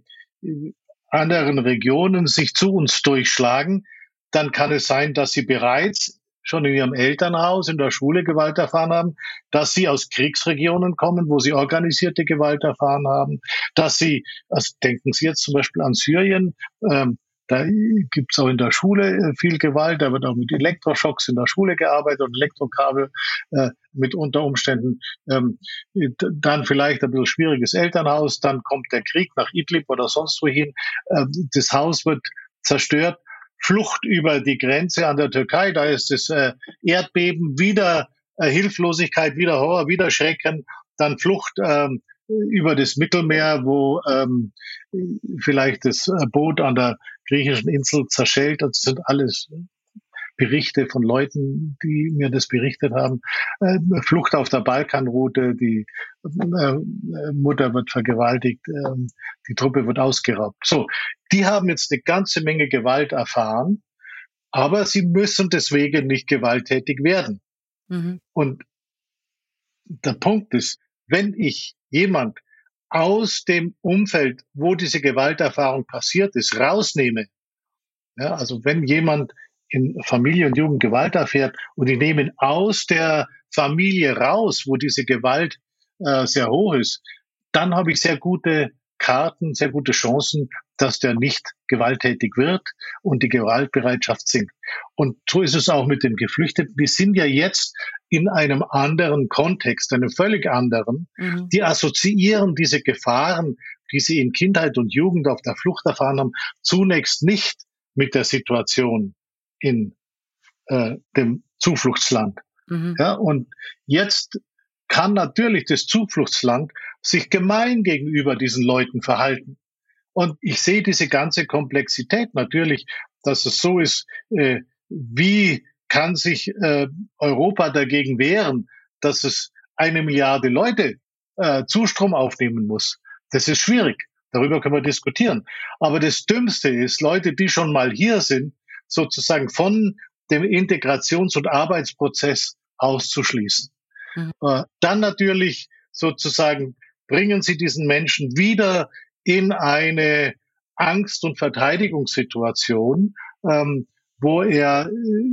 anderen Regionen sich zu uns durchschlagen, dann kann es sein, dass sie bereits schon in ihrem Elternhaus, in der Schule Gewalt erfahren haben, dass sie aus Kriegsregionen kommen, wo sie organisierte Gewalt erfahren haben, dass sie, also denken Sie jetzt zum Beispiel an Syrien, ähm, da gibt es auch in der Schule viel Gewalt, da wird auch mit Elektroschocks in der Schule gearbeitet und Elektrokabel äh, mit unter Umständen ähm, dann vielleicht ein bisschen schwieriges Elternhaus, dann kommt der Krieg nach Idlib oder sonst wohin, äh, das Haus wird zerstört, Flucht über die Grenze an der Türkei, da ist das äh, Erdbeben, wieder äh, Hilflosigkeit, wieder Horror, wieder Schrecken, dann Flucht ähm, über das Mittelmeer, wo ähm, vielleicht das Boot an der griechischen Insel zerschellt. Das sind alles Berichte von Leuten, die mir das berichtet haben. Äh, Flucht auf der Balkanroute, die äh, Mutter wird vergewaltigt, äh, die Truppe wird ausgeraubt. So, die haben jetzt eine ganze Menge Gewalt erfahren, aber sie müssen deswegen nicht gewalttätig werden. Mhm. Und der Punkt ist, wenn ich jemand aus dem Umfeld, wo diese Gewalterfahrung passiert ist, rausnehme, ja, also wenn jemand in Familie und Jugend Gewalt erfährt und ich nehme ihn aus der Familie raus, wo diese Gewalt äh, sehr hoch ist, dann habe ich sehr gute Karten, sehr gute Chancen, dass der nicht gewalttätig wird und die Gewaltbereitschaft sinkt. Und so ist es auch mit den Geflüchteten. Die sind ja jetzt in einem anderen Kontext, einem völlig anderen. Mhm. Die assoziieren diese Gefahren, die sie in Kindheit und Jugend auf der Flucht erfahren haben, zunächst nicht mit der Situation in äh, dem Zufluchtsland. Mhm. Ja, und jetzt kann natürlich das Zufluchtsland sich gemein gegenüber diesen Leuten verhalten. Und ich sehe diese ganze Komplexität natürlich, dass es so ist, äh, wie kann sich äh, Europa dagegen wehren, dass es eine Milliarde Leute äh, Zustrom aufnehmen muss. Das ist schwierig. Darüber können wir diskutieren. Aber das Dümmste ist, Leute, die schon mal hier sind, sozusagen von dem Integrations- und Arbeitsprozess auszuschließen. Mhm. Äh, dann natürlich sozusagen bringen Sie diesen Menschen wieder in eine Angst- und Verteidigungssituation, ähm, wo er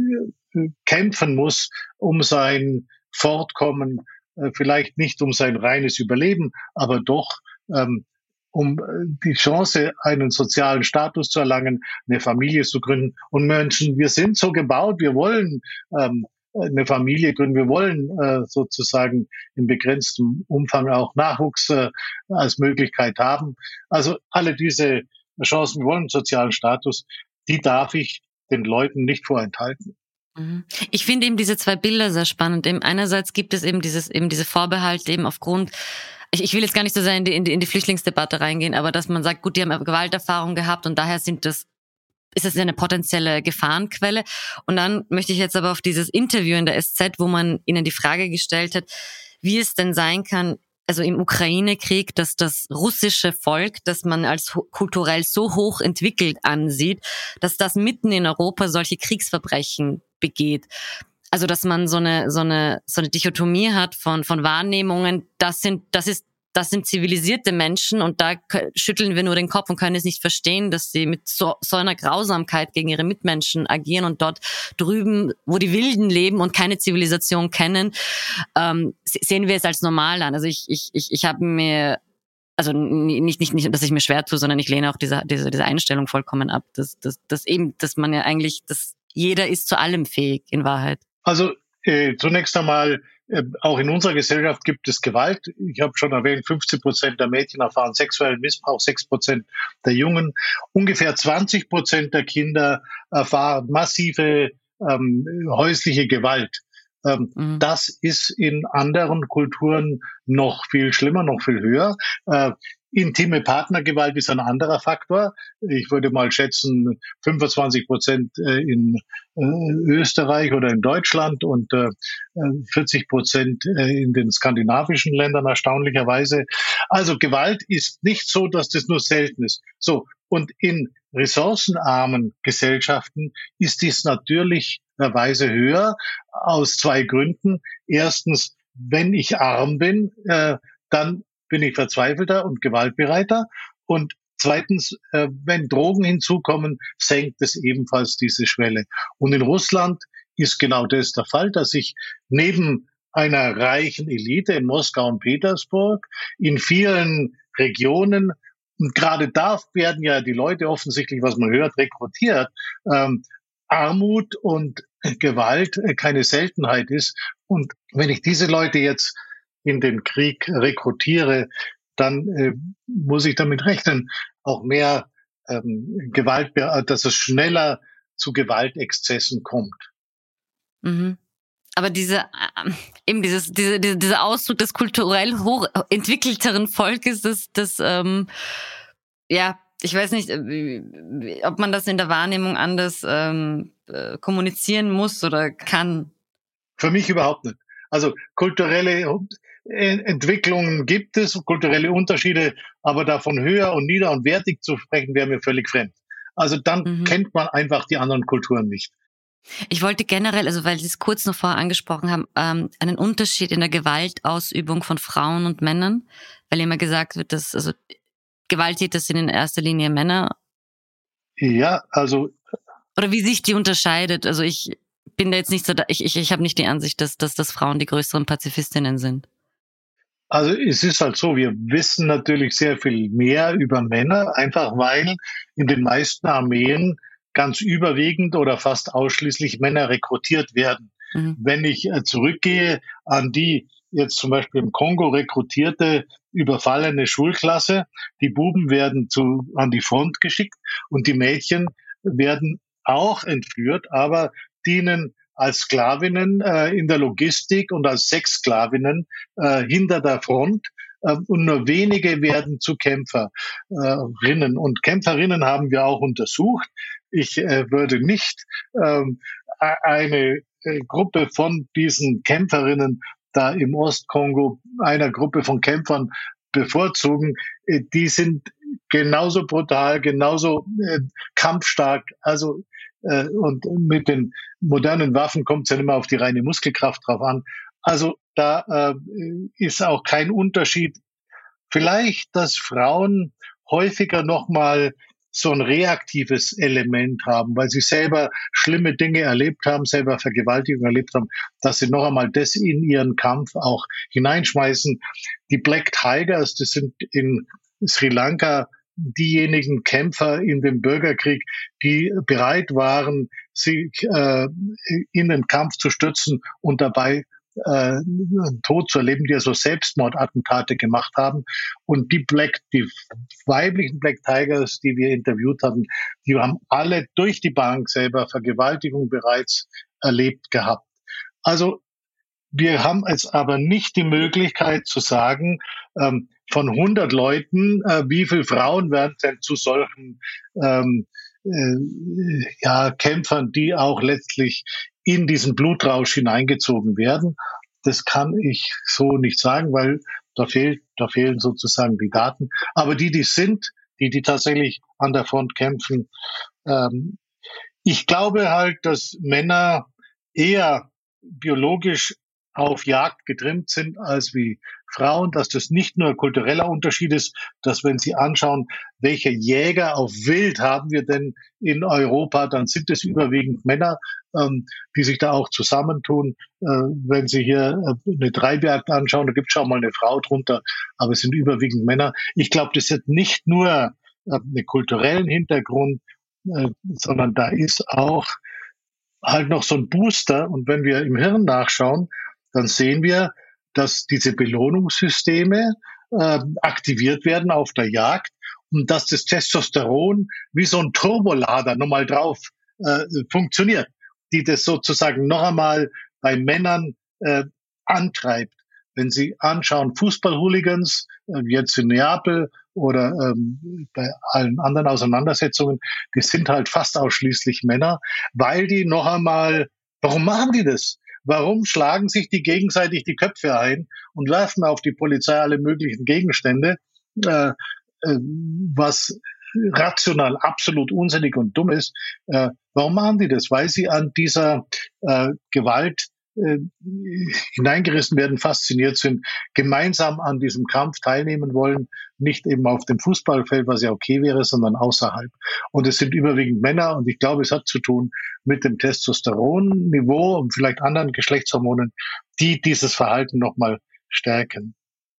äh, kämpfen muss um sein Fortkommen, äh, vielleicht nicht um sein reines Überleben, aber doch ähm, um die Chance, einen sozialen Status zu erlangen, eine Familie zu gründen. Und Menschen, wir sind so gebaut, wir wollen ähm, eine Familie gründen, wir wollen äh, sozusagen in begrenztem Umfang auch Nachwuchs äh, als Möglichkeit haben. Also alle diese Chancen, wir wollen einen sozialen Status, die darf ich den Leuten nicht vorenthalten. Ich finde eben diese zwei Bilder sehr spannend. Eben einerseits gibt es eben dieses eben diese Vorbehalte eben aufgrund, ich, ich will jetzt gar nicht so sehr in die, in die in die Flüchtlingsdebatte reingehen, aber dass man sagt, gut, die haben Gewalterfahrung gehabt und daher sind das ist das eine potenzielle Gefahrenquelle. Und dann möchte ich jetzt aber auf dieses Interview in der S Z, wo man ihnen die Frage gestellt hat, wie es denn sein kann, also im Ukraine-Krieg, dass das russische Volk, das man als kulturell so hoch entwickelt ansieht, dass das mitten in Europa solche Kriegsverbrechen begeht. Also dass man so eine so eine so eine Dichotomie hat von von Wahrnehmungen. Das sind das ist das sind zivilisierte Menschen und da schütteln wir nur den Kopf und können es nicht verstehen, dass sie mit so, so einer Grausamkeit gegen ihre Mitmenschen agieren und dort drüben, wo die Wilden leben und keine Zivilisation kennen, ähm, sehen wir es als normal an. Also ich, ich, ich, ich habe mir, also nicht, nicht, nicht, dass ich mir schwer tue, sondern ich lehne auch diese, diese, diese Einstellung vollkommen ab, dass, dass, dass eben, dass man ja eigentlich, dass jeder ist zu allem fähig, in Wahrheit. Also äh, zunächst einmal, äh, auch in unserer Gesellschaft gibt es Gewalt. Ich habe schon erwähnt, fünfzehn Prozent der Mädchen erfahren sexuellen Missbrauch, sechs Prozent der Jungen. Ungefähr zwanzig Prozent der Kinder erfahren massive ähm, häusliche Gewalt. Ähm, mhm. Das ist in anderen Kulturen noch viel schlimmer, noch viel höher. Äh, Intime Partnergewalt ist ein anderer Faktor. Ich würde mal schätzen, fünfundzwanzig Prozent in Österreich oder in Deutschland und vierzig Prozent in den skandinavischen Ländern erstaunlicherweise. Also Gewalt ist nicht so, dass das nur selten ist. So. Und in ressourcenarmen Gesellschaften ist dies natürlicherweise höher aus zwei Gründen. Erstens, wenn ich arm bin, dann bin ich verzweifelter und gewaltbereiter. Und zweitens, äh, wenn Drogen hinzukommen, senkt es ebenfalls diese Schwelle. Und in Russland ist genau das der Fall, dass sich neben einer reichen Elite in Moskau und Petersburg in vielen Regionen, und gerade da werden ja die Leute offensichtlich, was man hört, rekrutiert, ähm, Armut und Gewalt keine Seltenheit ist. Und wenn ich diese Leute jetzt in den Krieg rekrutiere, dann äh, muss ich damit rechnen, auch mehr ähm, Gewalt, dass es schneller zu Gewaltexzessen kommt. Mhm. Aber diese äh, eben dieses diese, diese, dieser Ausdruck des kulturell hochentwickelteren Volkes, das das ähm, ja, ich weiß nicht, ob man das in der Wahrnehmung anders ähm, äh, kommunizieren muss oder kann. Für mich überhaupt nicht. Also kulturelle Entwicklungen gibt es, kulturelle Unterschiede, aber davon höher und nieder und wertig zu sprechen, wäre mir völlig fremd. Also dann mhm. kennt man einfach die anderen Kulturen nicht. Ich wollte generell, also weil Sie es kurz noch vorher angesprochen haben, ähm, einen Unterschied in der Gewaltausübung von Frauen und Männern, weil immer gesagt wird, dass also Gewalttäter sind in erster Linie Männer. Ja, also oder wie sich die unterscheidet. Also ich bin da jetzt nicht so, da, ich ich ich habe nicht die Ansicht, dass dass dass Frauen die größeren Pazifistinnen sind. Also es ist halt so, wir wissen natürlich sehr viel mehr über Männer, einfach weil in den meisten Armeen ganz überwiegend oder fast ausschließlich Männer rekrutiert werden. Mhm. Wenn ich äh, zurückgehe an die jetzt zum Beispiel im Kongo rekrutierte, überfallene Schulklasse, die Buben werden zu, an die Front geschickt und die Mädchen werden auch entführt, aber dienen als Sklavinnen äh, in der Logistik und als Sexsklavinnen äh, hinter der Front. Äh, und nur wenige werden zu Kämpferinnen. Und Kämpferinnen haben wir auch untersucht. Ich äh, würde nicht äh, eine äh, Gruppe von diesen Kämpferinnen da im Ostkongo, einer Gruppe von Kämpfern bevorzugen. Äh, die sind genauso brutal, genauso äh, kampfstark. Also äh, und mit den modernen Waffen kommt es ja nicht mehr auf die reine Muskelkraft drauf an. Also da äh, ist auch kein Unterschied. Vielleicht, dass Frauen häufiger nochmal so ein reaktives Element haben, weil sie selber schlimme Dinge erlebt haben, selber Vergewaltigung erlebt haben, dass sie noch einmal das in ihren Kampf auch hineinschmeißen. Die Black Tigers, das sind in Sri Lanka diejenigen Kämpfer in dem Bürgerkrieg, die bereit waren, sich äh, in den Kampf zu stürzen und dabei äh, Tod zu erleben, die also Selbstmordattentate gemacht haben. Und die Black, die weiblichen Black Tigers, die wir interviewt hatten, die haben alle durch die Bank selber Vergewaltigung bereits erlebt gehabt. Also wir haben jetzt aber nicht die Möglichkeit zu sagen, ähm, von hundert Leuten, äh, wie viele Frauen werden denn zu solchen ähm, äh, ja, Kämpfern, die auch letztlich in diesen Blutrausch hineingezogen werden. Das kann ich so nicht sagen, weil da fehlt, da fehlen sozusagen die Daten. Aber die, die sind, die, die tatsächlich an der Front kämpfen, ähm, ich glaube halt, dass Männer eher biologisch auf Jagd getrimmt sind als wie Frauen, dass das nicht nur kultureller Unterschied ist, dass wenn Sie anschauen, welche Jäger auf Wild haben wir denn in Europa, dann sind es überwiegend Männer, ähm, die sich da auch zusammentun. Äh, wenn Sie hier äh, eine Treibjagd anschauen, da gibt es schon mal eine Frau drunter, aber es sind überwiegend Männer. Ich glaube, das hat nicht nur äh, einen kulturellen Hintergrund, äh, sondern da ist auch halt noch so ein Booster. Und wenn wir im Hirn nachschauen, dann sehen wir, dass diese Belohnungssysteme äh, aktiviert werden auf der Jagd und dass das Testosteron wie so ein Turbolader nochmal drauf äh, funktioniert, die das sozusagen noch einmal bei Männern äh, antreibt. Wenn Sie anschauen, Fußball-Hooligans, äh, jetzt in Neapel oder ähm, bei allen anderen Auseinandersetzungen, die sind halt fast ausschließlich Männer, weil die noch einmal, warum machen die das? Warum schlagen sich die gegenseitig die Köpfe ein und werfen auf die Polizei alle möglichen Gegenstände, äh, äh, was rational absolut unsinnig und dumm ist? Äh, warum machen die das? Weil sie an dieser äh, Gewalt äh, hineingerissen werden, fasziniert sind, gemeinsam an diesem Kampf teilnehmen wollen, nicht eben auf dem Fußballfeld, was ja okay wäre, sondern außerhalb. Und es sind überwiegend Männer und ich glaube, es hat zu tun mit dem Testosteronniveau und vielleicht anderen Geschlechtshormonen, die dieses Verhalten nochmal stärken.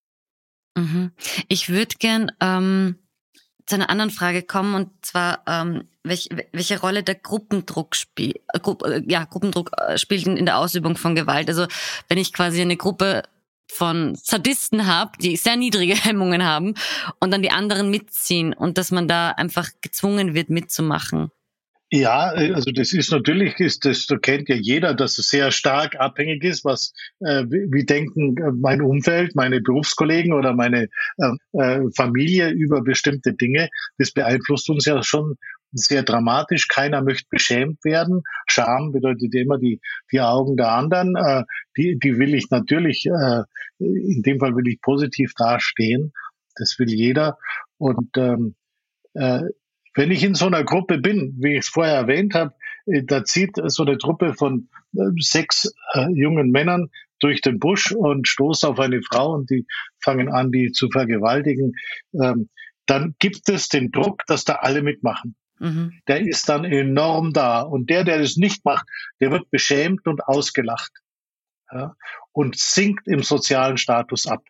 Mhm. Ich würde gern ähm, zu einer anderen Frage kommen, und zwar ähm, welch, welche Rolle der Gruppendruck spielt, äh, Gru äh, ja, Gruppendruck äh, spielt in der Ausübung von Gewalt. Also wenn ich quasi eine Gruppe von Sadisten habe, die sehr niedrige Hemmungen haben und dann die anderen mitziehen und dass man da einfach gezwungen wird mitzumachen. Ja, also das ist natürlich, ist das, da kennt ja jeder, dass es sehr stark abhängig ist, was, äh, wie, wie denken mein Umfeld, meine Berufskollegen oder meine äh, Familie über bestimmte Dinge. Das beeinflusst uns ja schon sehr dramatisch. Keiner möchte beschämt werden. Scham bedeutet ja immer die, die Augen der anderen. Äh, die, die will ich natürlich, äh, in dem Fall will ich positiv dastehen. Das will jeder. Und ähm, äh, wenn ich in so einer Gruppe bin, wie ich es vorher erwähnt habe, da zieht so eine Truppe von sechs äh, jungen Männern durch den Busch und stoßt auf eine Frau und die fangen an, die zu vergewaltigen, ähm, dann gibt es den Druck, dass da alle mitmachen. Mhm. Der ist dann enorm da. Und der, der das nicht macht, der wird beschämt und ausgelacht, ja, und sinkt im sozialen Status ab.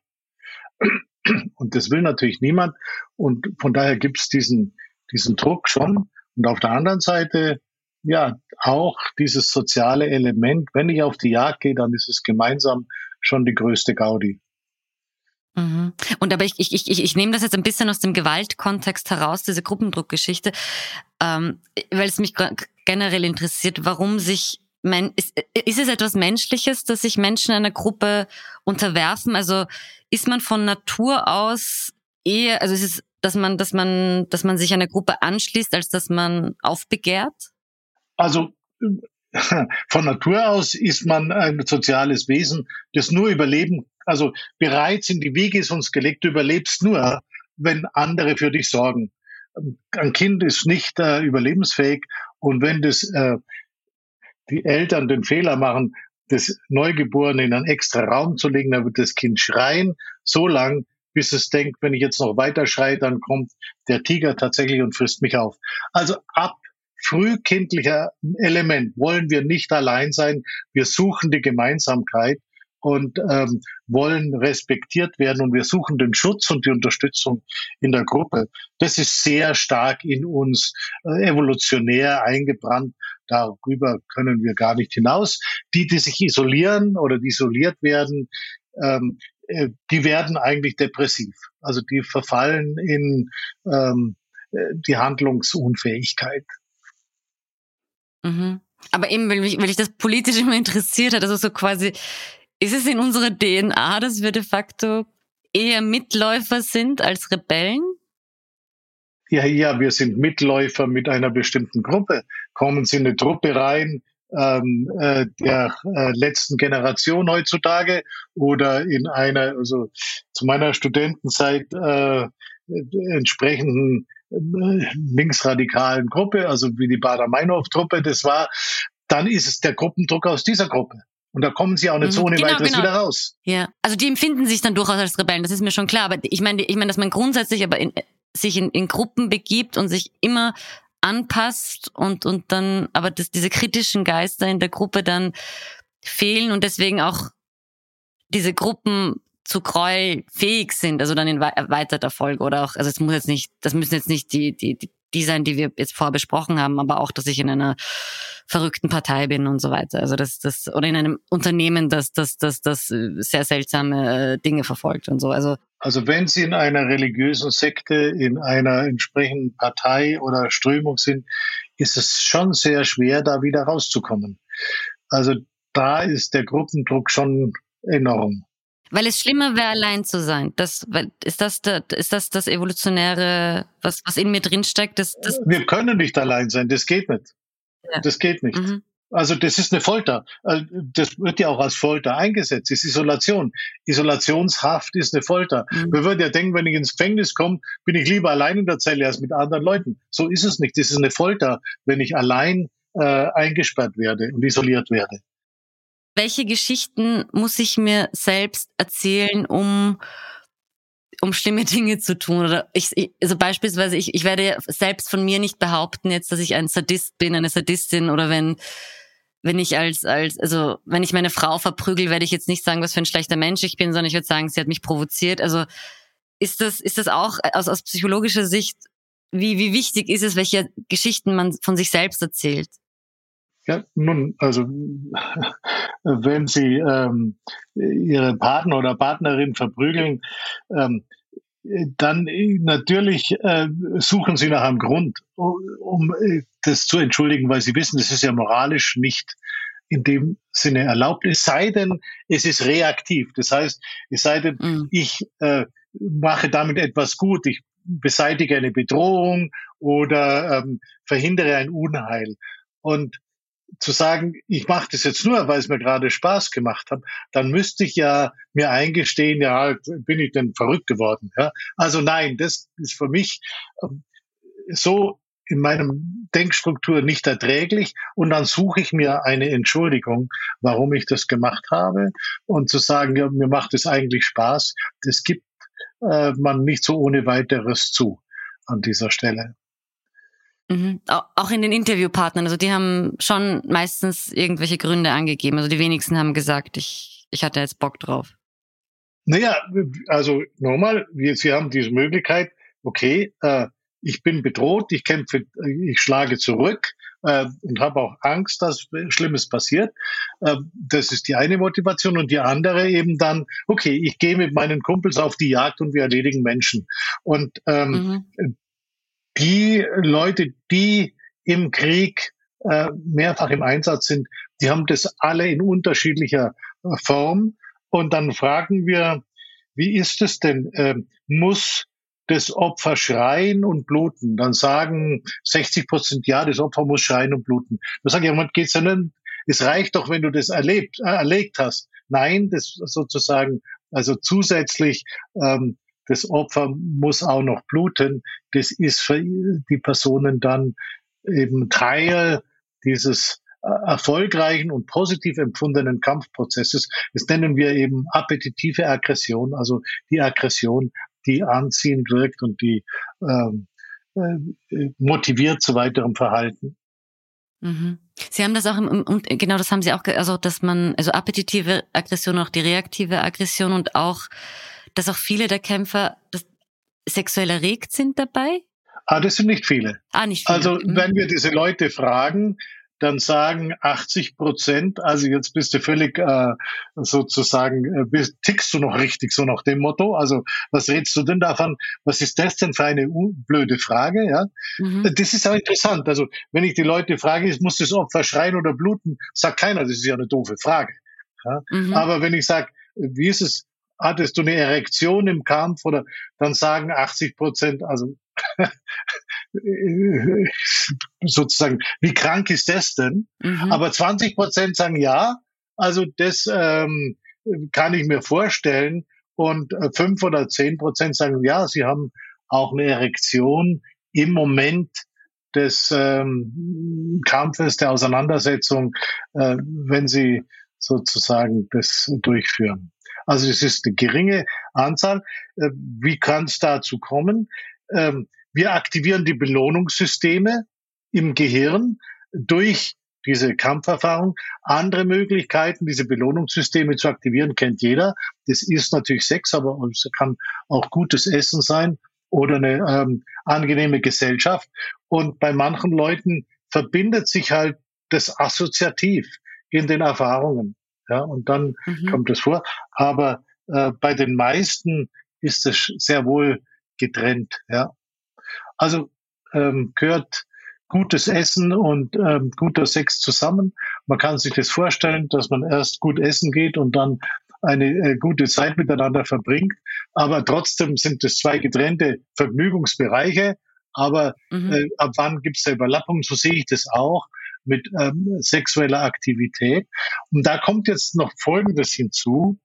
Und das will natürlich niemand. Und von daher gibt es diesen diesen Druck schon. Und auf der anderen Seite, ja, auch dieses soziale Element. Wenn ich auf die Jagd gehe, dann ist es gemeinsam schon die größte Gaudi. Mhm. Und aber ich, ich, ich, ich nehme das jetzt ein bisschen aus dem Gewaltkontext heraus, diese Gruppendruckgeschichte, ähm, weil es mich generell interessiert, warum sich Men- ist, ist es etwas Menschliches, dass sich Menschen einer Gruppe unterwerfen? Also ist man von Natur aus eher, also ist es dass man, dass man, dass man sich einer Gruppe anschließt, als dass man aufbegehrt? Also von Natur aus ist man ein soziales Wesen, das nur überleben, also bereits in die Wiege ist uns gelegt, du überlebst nur, wenn andere für dich sorgen. Ein Kind ist nicht äh, überlebensfähig und wenn das äh, die Eltern den Fehler machen, das Neugeborene in einen extra Raum zu legen, dann wird das Kind schreien, so lang, bis es denkt, wenn ich jetzt noch weiter schreie, dann kommt der Tiger tatsächlich und frisst mich auf. Also ab frühkindlicher Element wollen wir nicht allein sein. Wir suchen die Gemeinsamkeit und ähm, wollen respektiert werden und wir suchen den Schutz und die Unterstützung in der Gruppe. Das ist sehr stark in uns äh, evolutionär eingebrannt. Darüber können wir gar nicht hinaus. Die, die sich isolieren oder die isoliert werden, ähm, die werden eigentlich depressiv. Also die verfallen in ähm, die Handlungsunfähigkeit. Mhm. Aber eben, weil mich, weil ich das politisch immer interessiert hat, also so quasi, ist es in unserer D N A, dass wir de facto eher Mitläufer sind als Rebellen? Ja, ja, wir sind Mitläufer mit einer bestimmten Gruppe. Kommen Sie in eine Truppe rein, ähm, äh, der äh, letzten Generation heutzutage oder in einer, also zu meiner Studentenzeit äh, entsprechenden äh, linksradikalen Gruppe, also wie die Baader-Meinhof-Truppe das war, dann ist es der Gruppendruck aus dieser Gruppe. Und da kommen sie auch nicht so ohne genau, weiteres genau. wieder raus. Ja, also die empfinden sich dann durchaus als Rebellen, das ist mir schon klar. Aber ich meine, ich meine, dass man grundsätzlich aber in, sich in, in Gruppen begibt und sich immer anpasst und und dann, aber dass diese kritischen Geister in der Gruppe dann fehlen und deswegen auch diese Gruppen zu Gräuel fähig sind, also dann in erweiterter Folge oder auch, also es muss jetzt nicht, das müssen jetzt nicht die die die die sein, die wir jetzt vorher besprochen haben, aber auch, dass ich in einer verrückten Partei bin und so weiter. Also das das oder in einem Unternehmen, das das das das sehr seltsame Dinge verfolgt und so. Also Also wenn Sie in einer religiösen Sekte, in einer entsprechenden Partei oder Strömung sind, ist es schon sehr schwer, da wieder rauszukommen. Also da ist der Gruppendruck schon enorm. Weil es schlimmer wäre, allein zu sein. Das, ist das, der, ist das das Evolutionäre, was, was in mir drinsteckt? Das, das Wir können nicht allein sein, das geht nicht. Ja. Das geht nicht. Mhm. Also das ist eine Folter. Das wird ja auch als Folter eingesetzt. Das ist Isolation. Isolationshaft ist eine Folter. Mhm. Man würde ja denken, wenn ich ins Gefängnis komme, bin ich lieber allein in der Zelle als mit anderen Leuten. So ist es nicht. Das ist eine Folter, wenn ich allein äh, eingesperrt werde und isoliert werde. Welche Geschichten muss ich mir selbst erzählen, um um schlimme Dinge zu tun? Oder ich, also beispielsweise, ich, ich werde selbst von mir nicht behaupten jetzt, dass ich ein Sadist bin, eine Sadistin, oder wenn wenn ich als als also wenn ich meine Frau verprügel, werde ich jetzt nicht sagen, was für ein schlechter Mensch ich bin, sondern ich würde sagen, sie hat mich provoziert. Also ist das ist das auch aus aus psychologischer Sicht, wie wie wichtig ist es, welche Geschichten man von sich selbst erzählt? Ja, nun, also wenn Sie ähm, Ihre Partner oder Partnerin verprügeln, ähm, dann natürlich äh, suchen Sie nach einem Grund, um, um das zu entschuldigen, weil Sie wissen, das ist ja moralisch nicht in dem Sinne erlaubt. Es sei denn, es ist reaktiv. Das heißt, es sei denn, mhm. ich äh, mache damit etwas gut, ich beseitige eine Bedrohung oder ähm, verhindere ein Unheil. Und zu sagen, ich mache das jetzt nur, weil es mir gerade Spaß gemacht hat, dann müsste ich ja mir eingestehen, ja, bin ich denn verrückt geworden? Ja? Also nein, das ist für mich so in meinem Denkstruktur nicht erträglich, und dann suche ich mir eine Entschuldigung, warum ich das gemacht habe, und zu sagen, ja, mir macht es eigentlich Spaß, das gibt äh, man nicht so ohne weiteres zu an dieser Stelle. Mhm. Auch in den Interviewpartnern, also die haben schon meistens irgendwelche Gründe angegeben. Also die wenigsten haben gesagt, ich, ich hatte jetzt Bock drauf. Naja, also nochmal, wir, sie haben diese Möglichkeit, okay, äh, ich bin bedroht, ich kämpfe, ich schlage zurück äh, und habe auch Angst, dass Schlimmes passiert. Äh, das ist die eine Motivation, und die andere eben dann, okay, ich gehe mit meinen Kumpels auf die Jagd und wir erledigen Menschen. Und ähm, mhm. die Leute, die im Krieg äh, mehrfach im Einsatz sind, die haben das alle in unterschiedlicher äh, Form. Und dann fragen wir, wie ist es denn? Äh, muss das Opfer schreien und bluten? Dann sagen sechzig Prozent, ja, das Opfer muss schreien und bluten. Da sage ich, man geht's ja nicht. Es reicht doch, wenn du das erlebt, äh, erlegt hast. Nein, das sozusagen, also zusätzlich, ähm, das Opfer muss auch noch bluten. Das ist für die Personen dann eben Teil dieses erfolgreichen und positiv empfundenen Kampfprozesses. Das nennen wir eben appetitive Aggression, also die Aggression, die anziehend wirkt und die ähm, äh, motiviert zu weiterem Verhalten. Mhm. Sie haben das auch im, im, genau, das haben Sie auch, also dass man, also appetitive Aggression, auch die reaktive Aggression, und auch, dass auch viele der Kämpfer das sexuell erregt sind dabei? Ah, das sind nicht viele. Ah, nicht viele. Also wenn wir diese Leute fragen, dann sagen achtzig Prozent, also jetzt bist du völlig äh, sozusagen, äh, bist, tickst du noch richtig, so nach dem Motto. Also was redest du denn davon? Was ist das denn für eine blöde Frage? Ja, mhm. Das ist auch interessant. Also wenn ich die Leute frage, muss das Opfer schreien oder bluten, sagt keiner, das ist ja eine doofe Frage. Ja? Mhm. Aber wenn ich sage, wie ist es, hattest du eine Erektion im Kampf, oder dann sagen achtzig Prozent, also sozusagen, wie krank ist das denn? Mhm. Aber zwanzig Prozent sagen ja, also das ähm, kann ich mir vorstellen, und fünf oder zehn Prozent sagen ja, sie haben auch eine Erektion im Moment des ähm, Kampfes, der Auseinandersetzung, äh, wenn sie sozusagen das durchführen. Also es ist eine geringe Anzahl. Äh, Wie kann es dazu kommen? Ähm, Wir aktivieren die Belohnungssysteme im Gehirn durch diese Kampferfahrung. Andere Möglichkeiten, diese Belohnungssysteme zu aktivieren, kennt jeder. Das ist natürlich Sex, aber es kann auch gutes Essen sein oder eine ähm, angenehme Gesellschaft. Und bei manchen Leuten verbindet sich halt das assoziativ in den Erfahrungen. Ja, und dann Mhm. kommt es vor. Aber äh, bei den meisten ist es sehr wohl getrennt. Ja. Also ähm, gehört gutes Essen und ähm, guter Sex zusammen. Man kann sich das vorstellen, dass man erst gut essen geht und dann eine äh, gute Zeit miteinander verbringt. Aber trotzdem sind es zwei getrennte Vergnügungsbereiche. Aber Mhm. äh, ab wann gibt es da Überlappung? So sehe ich das auch mit ähm, sexueller Aktivität. Und da kommt jetzt noch Folgendes hinzu,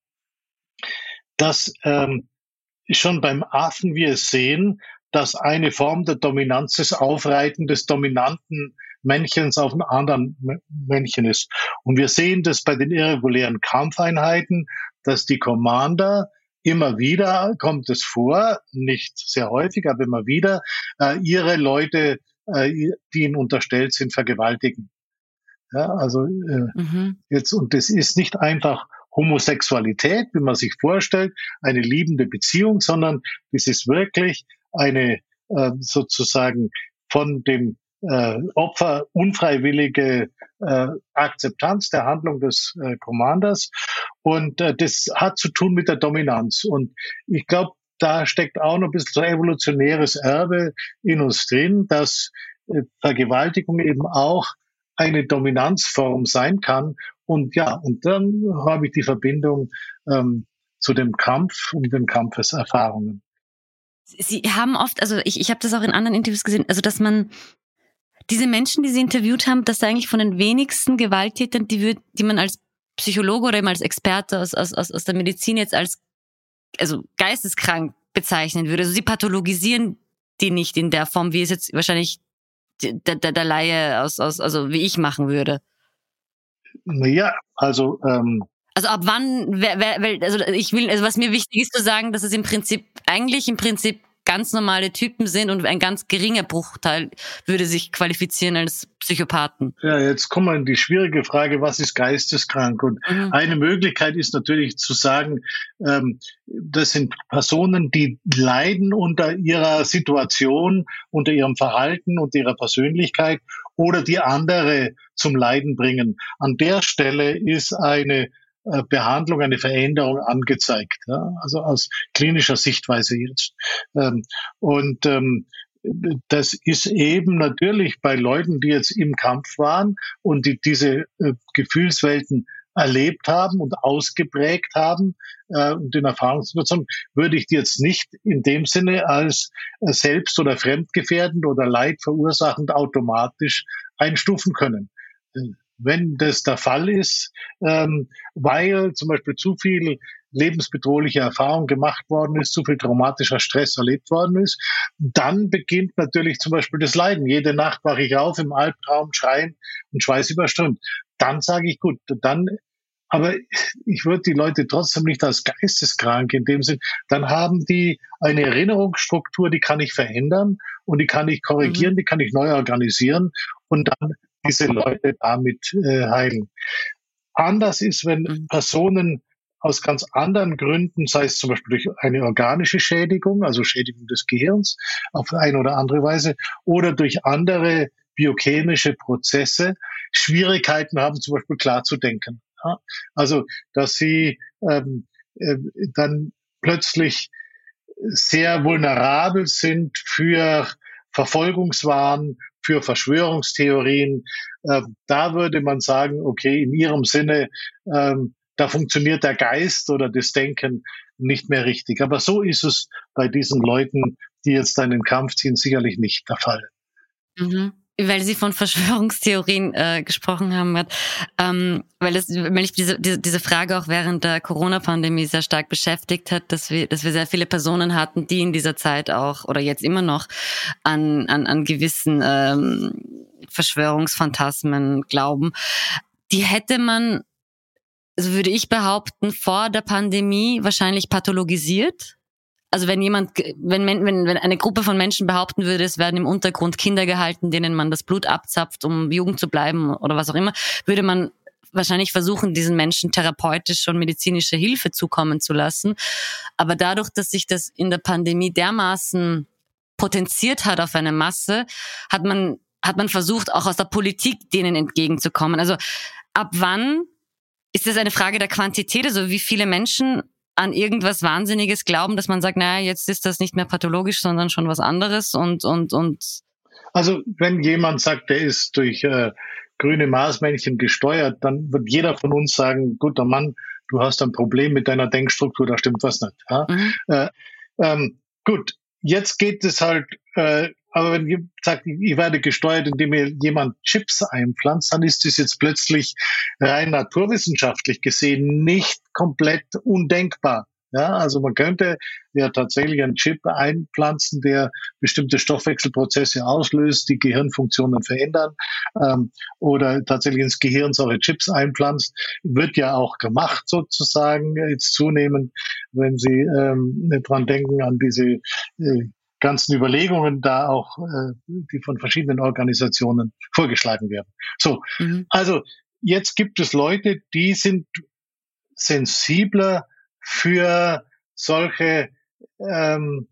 dass ähm, schon beim Affen wir sehen, dass eine Form der Dominanz das Aufreiten des dominanten Männchens auf einen anderen Männchen ist. Und wir sehen das bei den irregulären Kampfeinheiten, dass die Commander immer wieder, kommt es vor, nicht sehr häufig, aber immer wieder, äh, ihre Leute, äh, die ihnen unterstellt sind, vergewaltigen. Ja, also äh, Mhm. jetzt, und das ist nicht einfach Homosexualität, wie man sich vorstellt, eine liebende Beziehung, sondern das ist wirklich eine äh, sozusagen von dem äh, Opfer unfreiwillige äh, Akzeptanz der Handlung des äh, Commanders. Und äh, das hat zu tun mit der Dominanz. Und ich glaube, da steckt auch noch ein bisschen so evolutionäres Erbe in uns drin, dass äh, Vergewaltigung eben auch eine Dominanzform sein kann. Und ja, und dann habe ich die Verbindung ähm, zu dem Kampf und den Kampfeserfahrungen. Sie haben oft, also ich, ich habe das auch in anderen Interviews gesehen, also dass man diese Menschen, die Sie interviewt haben, dass eigentlich von den wenigsten Gewalttätern, die, wir, die man als Psychologe oder eben als Experte aus, aus, aus der Medizin jetzt als also geisteskrank bezeichnen würde. Also Sie pathologisieren die nicht in der Form, wie es jetzt wahrscheinlich der, der, der Laie aus, aus, also wie ich machen würde. Naja, also ähm, Also ab wann, wer, wer, also ich will, also was mir wichtig ist zu sagen, dass es im Prinzip, eigentlich im Prinzip ganz normale Typen sind und ein ganz geringer Bruchteil würde sich qualifizieren als Psychopathen. ja, jetzt kommen wir in die schwierige Frage, was ist geisteskrank? Und Mhm. eine Möglichkeit ist natürlich zu sagen, ähm, das sind Personen, die leiden unter ihrer Situation, unter ihrem Verhalten und ihrer Persönlichkeit oder die andere zum Leiden bringen. An der Stelle ist eine äh, Behandlung, eine Veränderung angezeigt, ja? Also aus klinischer Sichtweise jetzt. Ähm, und ähm, das ist eben natürlich bei Leuten, die jetzt im Kampf waren und die diese äh, Gefühlswelten erlebt haben und ausgeprägt haben äh, und in Erfahrungssituationen, würde ich die jetzt nicht in dem Sinne als äh, selbst- oder fremdgefährdend oder leidverursachend automatisch einstufen können. Wenn das der Fall ist, ähm, weil zum Beispiel zu viel lebensbedrohliche Erfahrung gemacht worden ist, zu viel traumatischer Stress erlebt worden ist, dann beginnt natürlich zum Beispiel das Leiden. Jede Nacht wache ich auf im Albtraum, schreien und schweißüberströmt. Dann sage ich, gut, dann, aber ich würde die Leute trotzdem nicht als geisteskrank in dem Sinn, dann haben die eine Erinnerungsstruktur, die kann ich verändern und die kann ich korrigieren, Mhm. die kann ich neu organisieren und dann diese Leute damit äh, heilen. Anders ist, wenn Mhm. Personen aus ganz anderen Gründen, sei es zum Beispiel durch eine organische Schädigung, also Schädigung des Gehirns auf eine oder andere Weise, oder durch andere biochemische Prozesse Schwierigkeiten haben, zum Beispiel klar zu denken. Ja? Also, dass sie ähm, äh, dann plötzlich sehr vulnerabel sind für Verfolgungswahn, für Verschwörungstheorien. Äh, da würde man sagen, okay, in ihrem Sinne, ähm, da funktioniert der Geist oder das Denken nicht mehr richtig. Aber so ist es bei diesen Leuten, die jetzt in den Kampf ziehen, sicherlich nicht der Fall. Mhm. Weil Sie von Verschwörungstheorien äh, gesprochen haben, Matt. ähm, weil, das, weil mich diese, diese, diese Frage auch während der Corona-Pandemie sehr stark beschäftigt hat, dass wir, dass wir sehr viele Personen hatten, die in dieser Zeit auch oder jetzt immer noch an, an, an gewissen ähm, Verschwörungsphantasmen glauben. Die hätte man also würde ich behaupten, vor der Pandemie wahrscheinlich pathologisiert. Also wenn jemand, wenn, wenn, wenn eine Gruppe von Menschen behaupten würde, es werden im Untergrund Kinder gehalten, denen man das Blut abzapft, um jung zu bleiben oder was auch immer, würde man wahrscheinlich versuchen, diesen Menschen therapeutische und medizinische Hilfe zukommen zu lassen. Aber dadurch, dass sich das in der Pandemie dermaßen potenziert hat auf eine Masse, hat man, hat man versucht, auch aus der Politik denen entgegenzukommen. Also ab wann ist das eine Frage der Quantität? Also wie viele Menschen an irgendwas Wahnsinniges glauben, dass man sagt, naja, jetzt ist das nicht mehr pathologisch, sondern schon was anderes und, und, und. Also, wenn jemand sagt, der ist durch äh, grüne Marsmännchen gesteuert, dann wird jeder von uns sagen, guter Mann, du hast ein Problem mit deiner Denkstruktur, da stimmt was nicht. Ja? Mhm. Äh, ähm, gut, jetzt geht es halt, äh, aber wenn jemand sagt, ich werde gesteuert, indem mir jemand Chips einpflanzt, dann ist das jetzt plötzlich rein naturwissenschaftlich gesehen nicht komplett undenkbar. Ja, also man könnte ja tatsächlich einen Chip einpflanzen, der bestimmte Stoffwechselprozesse auslöst, die Gehirnfunktionen verändern, ähm, oder tatsächlich ins Gehirn solche Chips einpflanzt. Wird ja auch gemacht sozusagen jetzt zunehmend, wenn Sie ähm, dran denken an diese äh, ganzen Überlegungen da auch, äh, die von verschiedenen Organisationen vorgeschlagen werden. So, mhm. Also jetzt gibt es Leute, die sind sensibler für solche, ähm,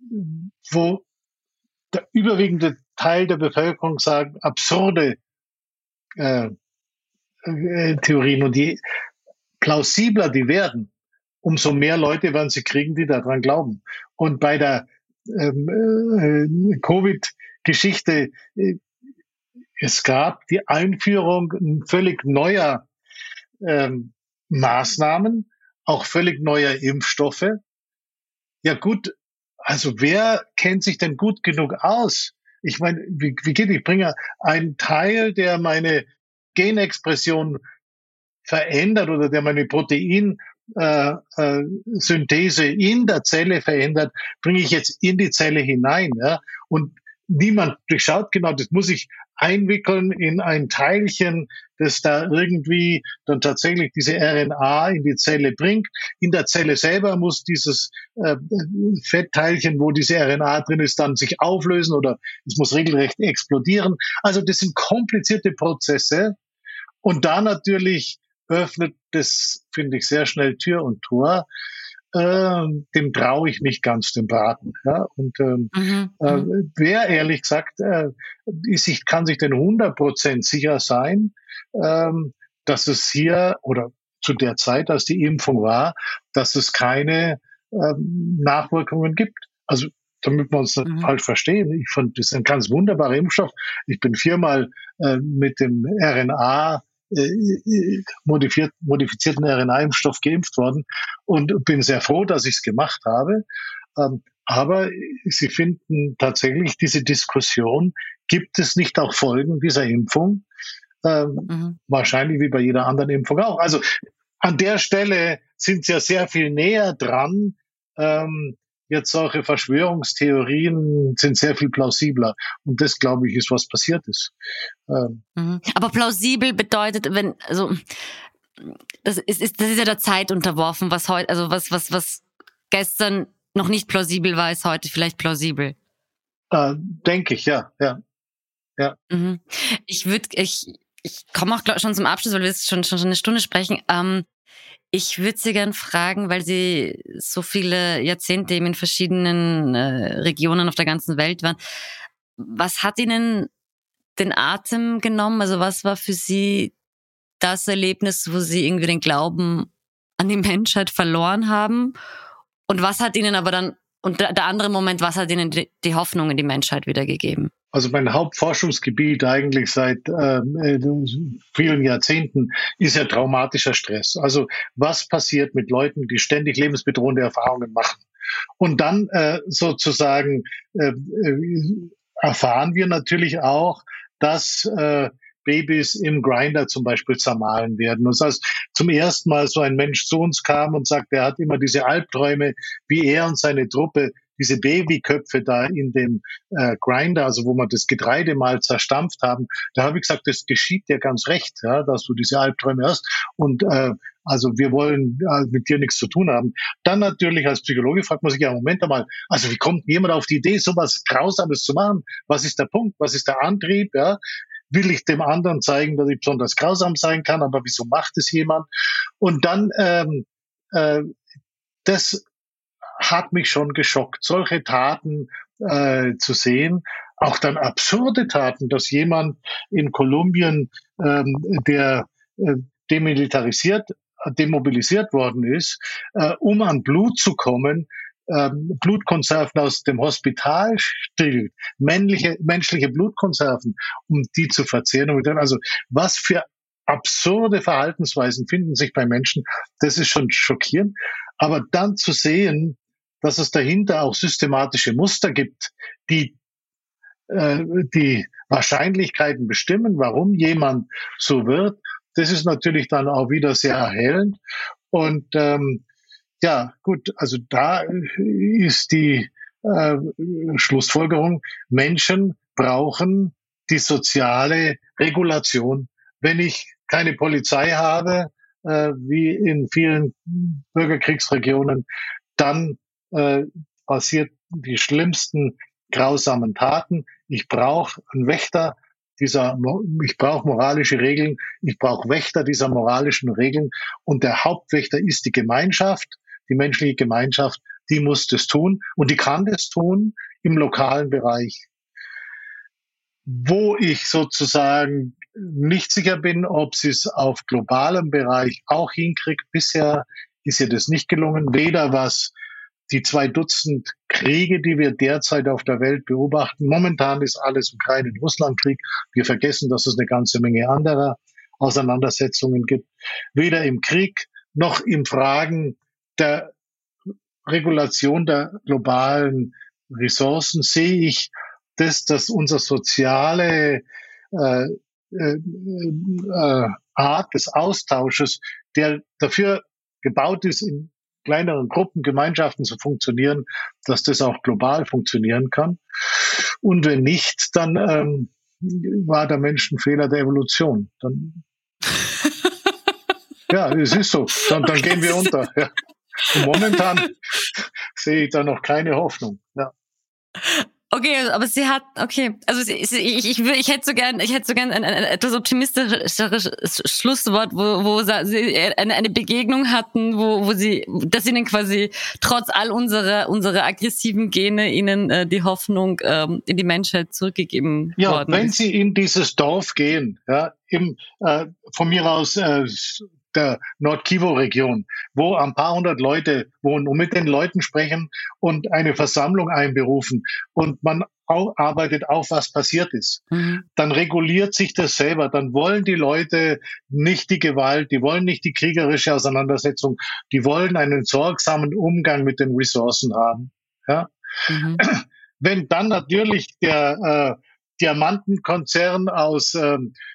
wo der überwiegende Teil der Bevölkerung sagt, absurde äh, äh, Theorien. Und je plausibler die werden, umso mehr Leute werden sie kriegen, die daran glauben. Und bei der ähm, äh, Covid-Geschichte, äh, es gab die Einführung völlig neuer ähm, Maßnahmen, auch völlig neuer Impfstoffe. Ja gut, also wer kennt sich denn gut genug aus? Ich meine, wie, wie geht, ich bringe einen Teil, der meine Genexpression verändert oder der meine Proteinsynthese äh, äh, in der Zelle verändert, bringe ich jetzt in die Zelle hinein. Ja? Und niemand durchschaut genau, das muss ich einwickeln in ein Teilchen, das da irgendwie dann tatsächlich diese R N A in die Zelle bringt. In der Zelle selber muss dieses äh, Fettteilchen, wo diese R N A drin ist, dann sich auflösen oder es muss regelrecht explodieren. Also das sind komplizierte Prozesse. Und da natürlich öffnet das, finde ich, sehr schnell Tür und Tor. Äh, dem traue ich nicht ganz, dem Braten. Ja? Und ähm, mhm. äh, wer ehrlich gesagt äh, ist, ich kann sich denn hundert Prozent sicher sein, ähm, dass es hier oder zu der Zeit, als die Impfung war, dass es keine ähm, Nachwirkungen gibt. Also damit wir uns nicht mhm. falsch verstehen, ich fand, das ist ein ganz wunderbarer Impfstoff. Ich bin viermal äh, mit dem R N A Modifiziert, modifizierten R N A-Impfstoff geimpft worden und bin sehr froh, dass ich es gemacht habe. Ähm, aber Sie finden tatsächlich diese Diskussion, gibt es nicht auch Folgen dieser Impfung? Ähm, mhm. Wahrscheinlich wie bei jeder anderen Impfung auch. Also an der Stelle sind Sie ja sehr viel näher dran. Ähm, Jetzt solche Verschwörungstheorien sind sehr viel plausibler. Und das, glaube ich, ist, was passiert ist. Ähm. Aber plausibel bedeutet, wenn, also, das ist, ist, das ist ja der Zeit unterworfen, was heute, also was, was, was gestern noch nicht plausibel war, ist heute vielleicht plausibel. Äh, denke ich, ja, ja, ja. Mhm. Ich würde, ich, ich komme auch schon zum Abschluss, weil wir jetzt schon, schon, schon eine Stunde sprechen. Ähm, Ich würde Sie gern fragen, weil Sie so viele Jahrzehnte eben in verschiedenen äh, Regionen auf der ganzen Welt waren. Was hat Ihnen den Atem genommen? Also was war für Sie das Erlebnis, wo Sie irgendwie den Glauben an die Menschheit verloren haben? Und was hat Ihnen aber dann, und der andere Moment, was hat Ihnen die, die Hoffnung in die Menschheit wiedergegeben? Also mein Hauptforschungsgebiet eigentlich seit äh, vielen Jahrzehnten ist ja traumatischer Stress. Also was passiert mit Leuten, die ständig lebensbedrohende Erfahrungen machen? Und dann äh, sozusagen äh, erfahren wir natürlich auch, dass äh, Babys im Grinder zum Beispiel zermahlen werden. Und das heißt, zum ersten Mal so ein Mensch zu uns kam und sagt, er hat immer diese Albträume, wie er und seine Truppe diese Babyköpfe da in dem äh, Grinder, also wo man das Getreide mal zerstampft haben, da habe ich gesagt, das geschieht dir ganz recht, ja, dass du diese Albträume hast und äh, also wir wollen äh, mit dir nichts zu tun haben. Dann natürlich als Psychologe fragt man sich, ja, Moment einmal, also wie kommt jemand auf die Idee, sowas Grausames zu machen? Was ist der Punkt? Was ist der Antrieb? Ja? Will ich dem anderen zeigen, dass ich besonders grausam sein kann, aber wieso macht es jemand? Und dann, ähm, äh, das hat mich schon geschockt, solche Taten äh, zu sehen. Auch dann absurde Taten, dass jemand in Kolumbien, ähm, der äh, demilitarisiert, demobilisiert worden ist, äh, um an Blut zu kommen, ähm, Blutkonserven aus dem Hospital stillt, männliche, menschliche Blutkonserven, um die zu verzehren. Also was für absurde Verhaltensweisen finden sich bei Menschen, das ist schon schockierend. Aber dann zu sehen, dass es dahinter auch systematische Muster gibt, die äh, die Wahrscheinlichkeiten bestimmen, warum jemand so wird, das ist natürlich dann auch wieder sehr erhellend. Und ähm, ja, gut, also da ist die äh, Schlussfolgerung, Menschen brauchen die soziale Regulation. Wenn ich keine Polizei habe, äh, wie in vielen Bürgerkriegsregionen, dann äh, passiert die schlimmsten grausamen Taten. Ich brauche einen Wächter dieser, ich brauche moralische Regeln, ich brauche Wächter dieser moralischen Regeln und der Hauptwächter ist die Gemeinschaft, die menschliche Gemeinschaft, die muss das tun und die kann das tun im lokalen Bereich. Wo ich sozusagen nicht sicher bin, ob sie es auf globalem Bereich auch hinkriegt, bisher ist ihr das nicht gelungen, weder was die zwei Dutzend Kriege, die wir derzeit auf der Welt beobachten. Momentan ist alles Ukraine-Russland-Krieg. Wir vergessen, dass es eine ganze Menge anderer Auseinandersetzungen gibt. Weder im Krieg noch in Fragen der Regulation der globalen Ressourcen sehe ich das, dass unser soziale äh, äh, äh, Art des Austausches, der dafür gebaut ist, in kleineren Gruppen, Gemeinschaften zu funktionieren, dass das auch global funktionieren kann. Und wenn nicht, dann ähm, war der Mensch ein Fehler der Evolution. Dann, ja, es ist so. Dann, dann gehen wir unter. Ja. Und momentan sehe ich da noch keine Hoffnung. Ja. Okay, aber sie hat, okay, also sie, sie, ich, ich, ich hätte so gern, ich hätte so gern ein, ein etwas optimistischeres Schlusswort, wo, wo sie eine, eine Begegnung hatten, wo, wo sie, dass ihnen quasi trotz all unserer, unserer aggressiven Gene ihnen äh, die Hoffnung ähm, in die Menschheit zurückgegeben ja, worden ist. Ja, wenn sie in dieses Dorf gehen, ja, im, äh, von mir aus, äh, der Nord-Kivu-Region, wo ein paar hundert Leute wohnen und mit den Leuten sprechen und eine Versammlung einberufen und man auch arbeitet auf, was passiert ist. Mhm. Dann reguliert sich das selber. Dann wollen die Leute nicht die Gewalt, die wollen nicht die kriegerische Auseinandersetzung, die wollen einen sorgsamen Umgang mit den Ressourcen haben. Ja? Mhm. Wenn dann natürlich der äh, Diamantenkonzern aus äh,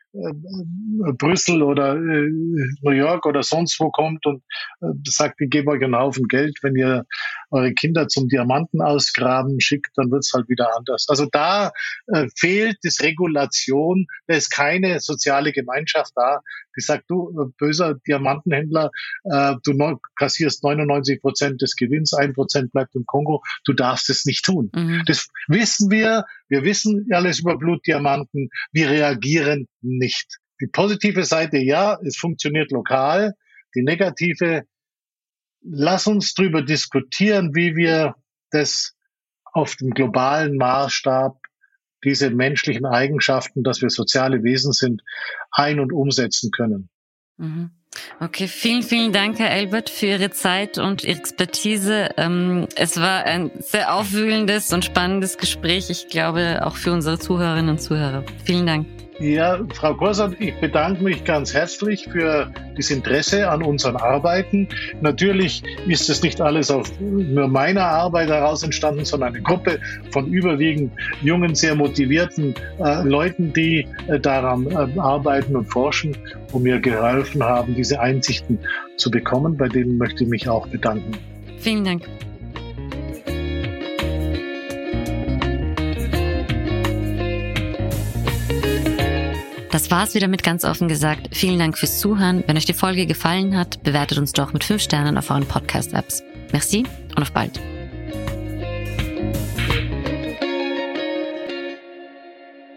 Brüssel oder äh, New York oder sonst wo kommt und äh, sagt, ich gebe euch einen Haufen Geld, wenn ihr eure Kinder zum Diamanten ausgraben schickt, dann wird's halt wieder anders. Also da äh, fehlt das Regulation, da ist keine soziale Gemeinschaft da, die sagt, du böser Diamantenhändler, äh, du neu, kassierst neunundneunzig Prozent des Gewinns, ein Prozent bleibt im Kongo, du darfst es nicht tun. Mhm. Das wissen wir, wir wissen alles über Blutdiamanten, wir reagieren nicht. Die positive Seite, ja, es funktioniert lokal. Die negative, lass uns drüber diskutieren, wie wir das auf dem globalen Maßstab, diese menschlichen Eigenschaften, dass wir soziale Wesen sind, ein- und umsetzen können. Mhm. Okay, vielen, vielen Dank, Herr Elbert, für Ihre Zeit und Ihre Expertise. Es war ein sehr aufwühlendes und spannendes Gespräch, ich glaube, auch für unsere Zuhörerinnen und Zuhörer. Vielen Dank. Ja, Frau Korsand, ich bedanke mich ganz herzlich für das Interesse an unseren Arbeiten. Natürlich ist es nicht alles aus nur meiner Arbeit heraus entstanden, sondern eine Gruppe von überwiegend jungen, sehr motivierten äh, Leuten, die äh, daran äh, arbeiten und forschen und mir geholfen haben, diese Einsichten zu bekommen. Bei denen möchte ich mich auch bedanken. Vielen Dank. Das war's wieder mit ganz offen gesagt. Vielen Dank fürs Zuhören. Wenn euch die Folge gefallen hat, bewertet uns doch mit fünf Sternen auf euren Podcast-Apps. Merci und auf bald.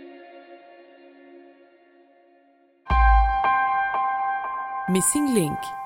Missing Link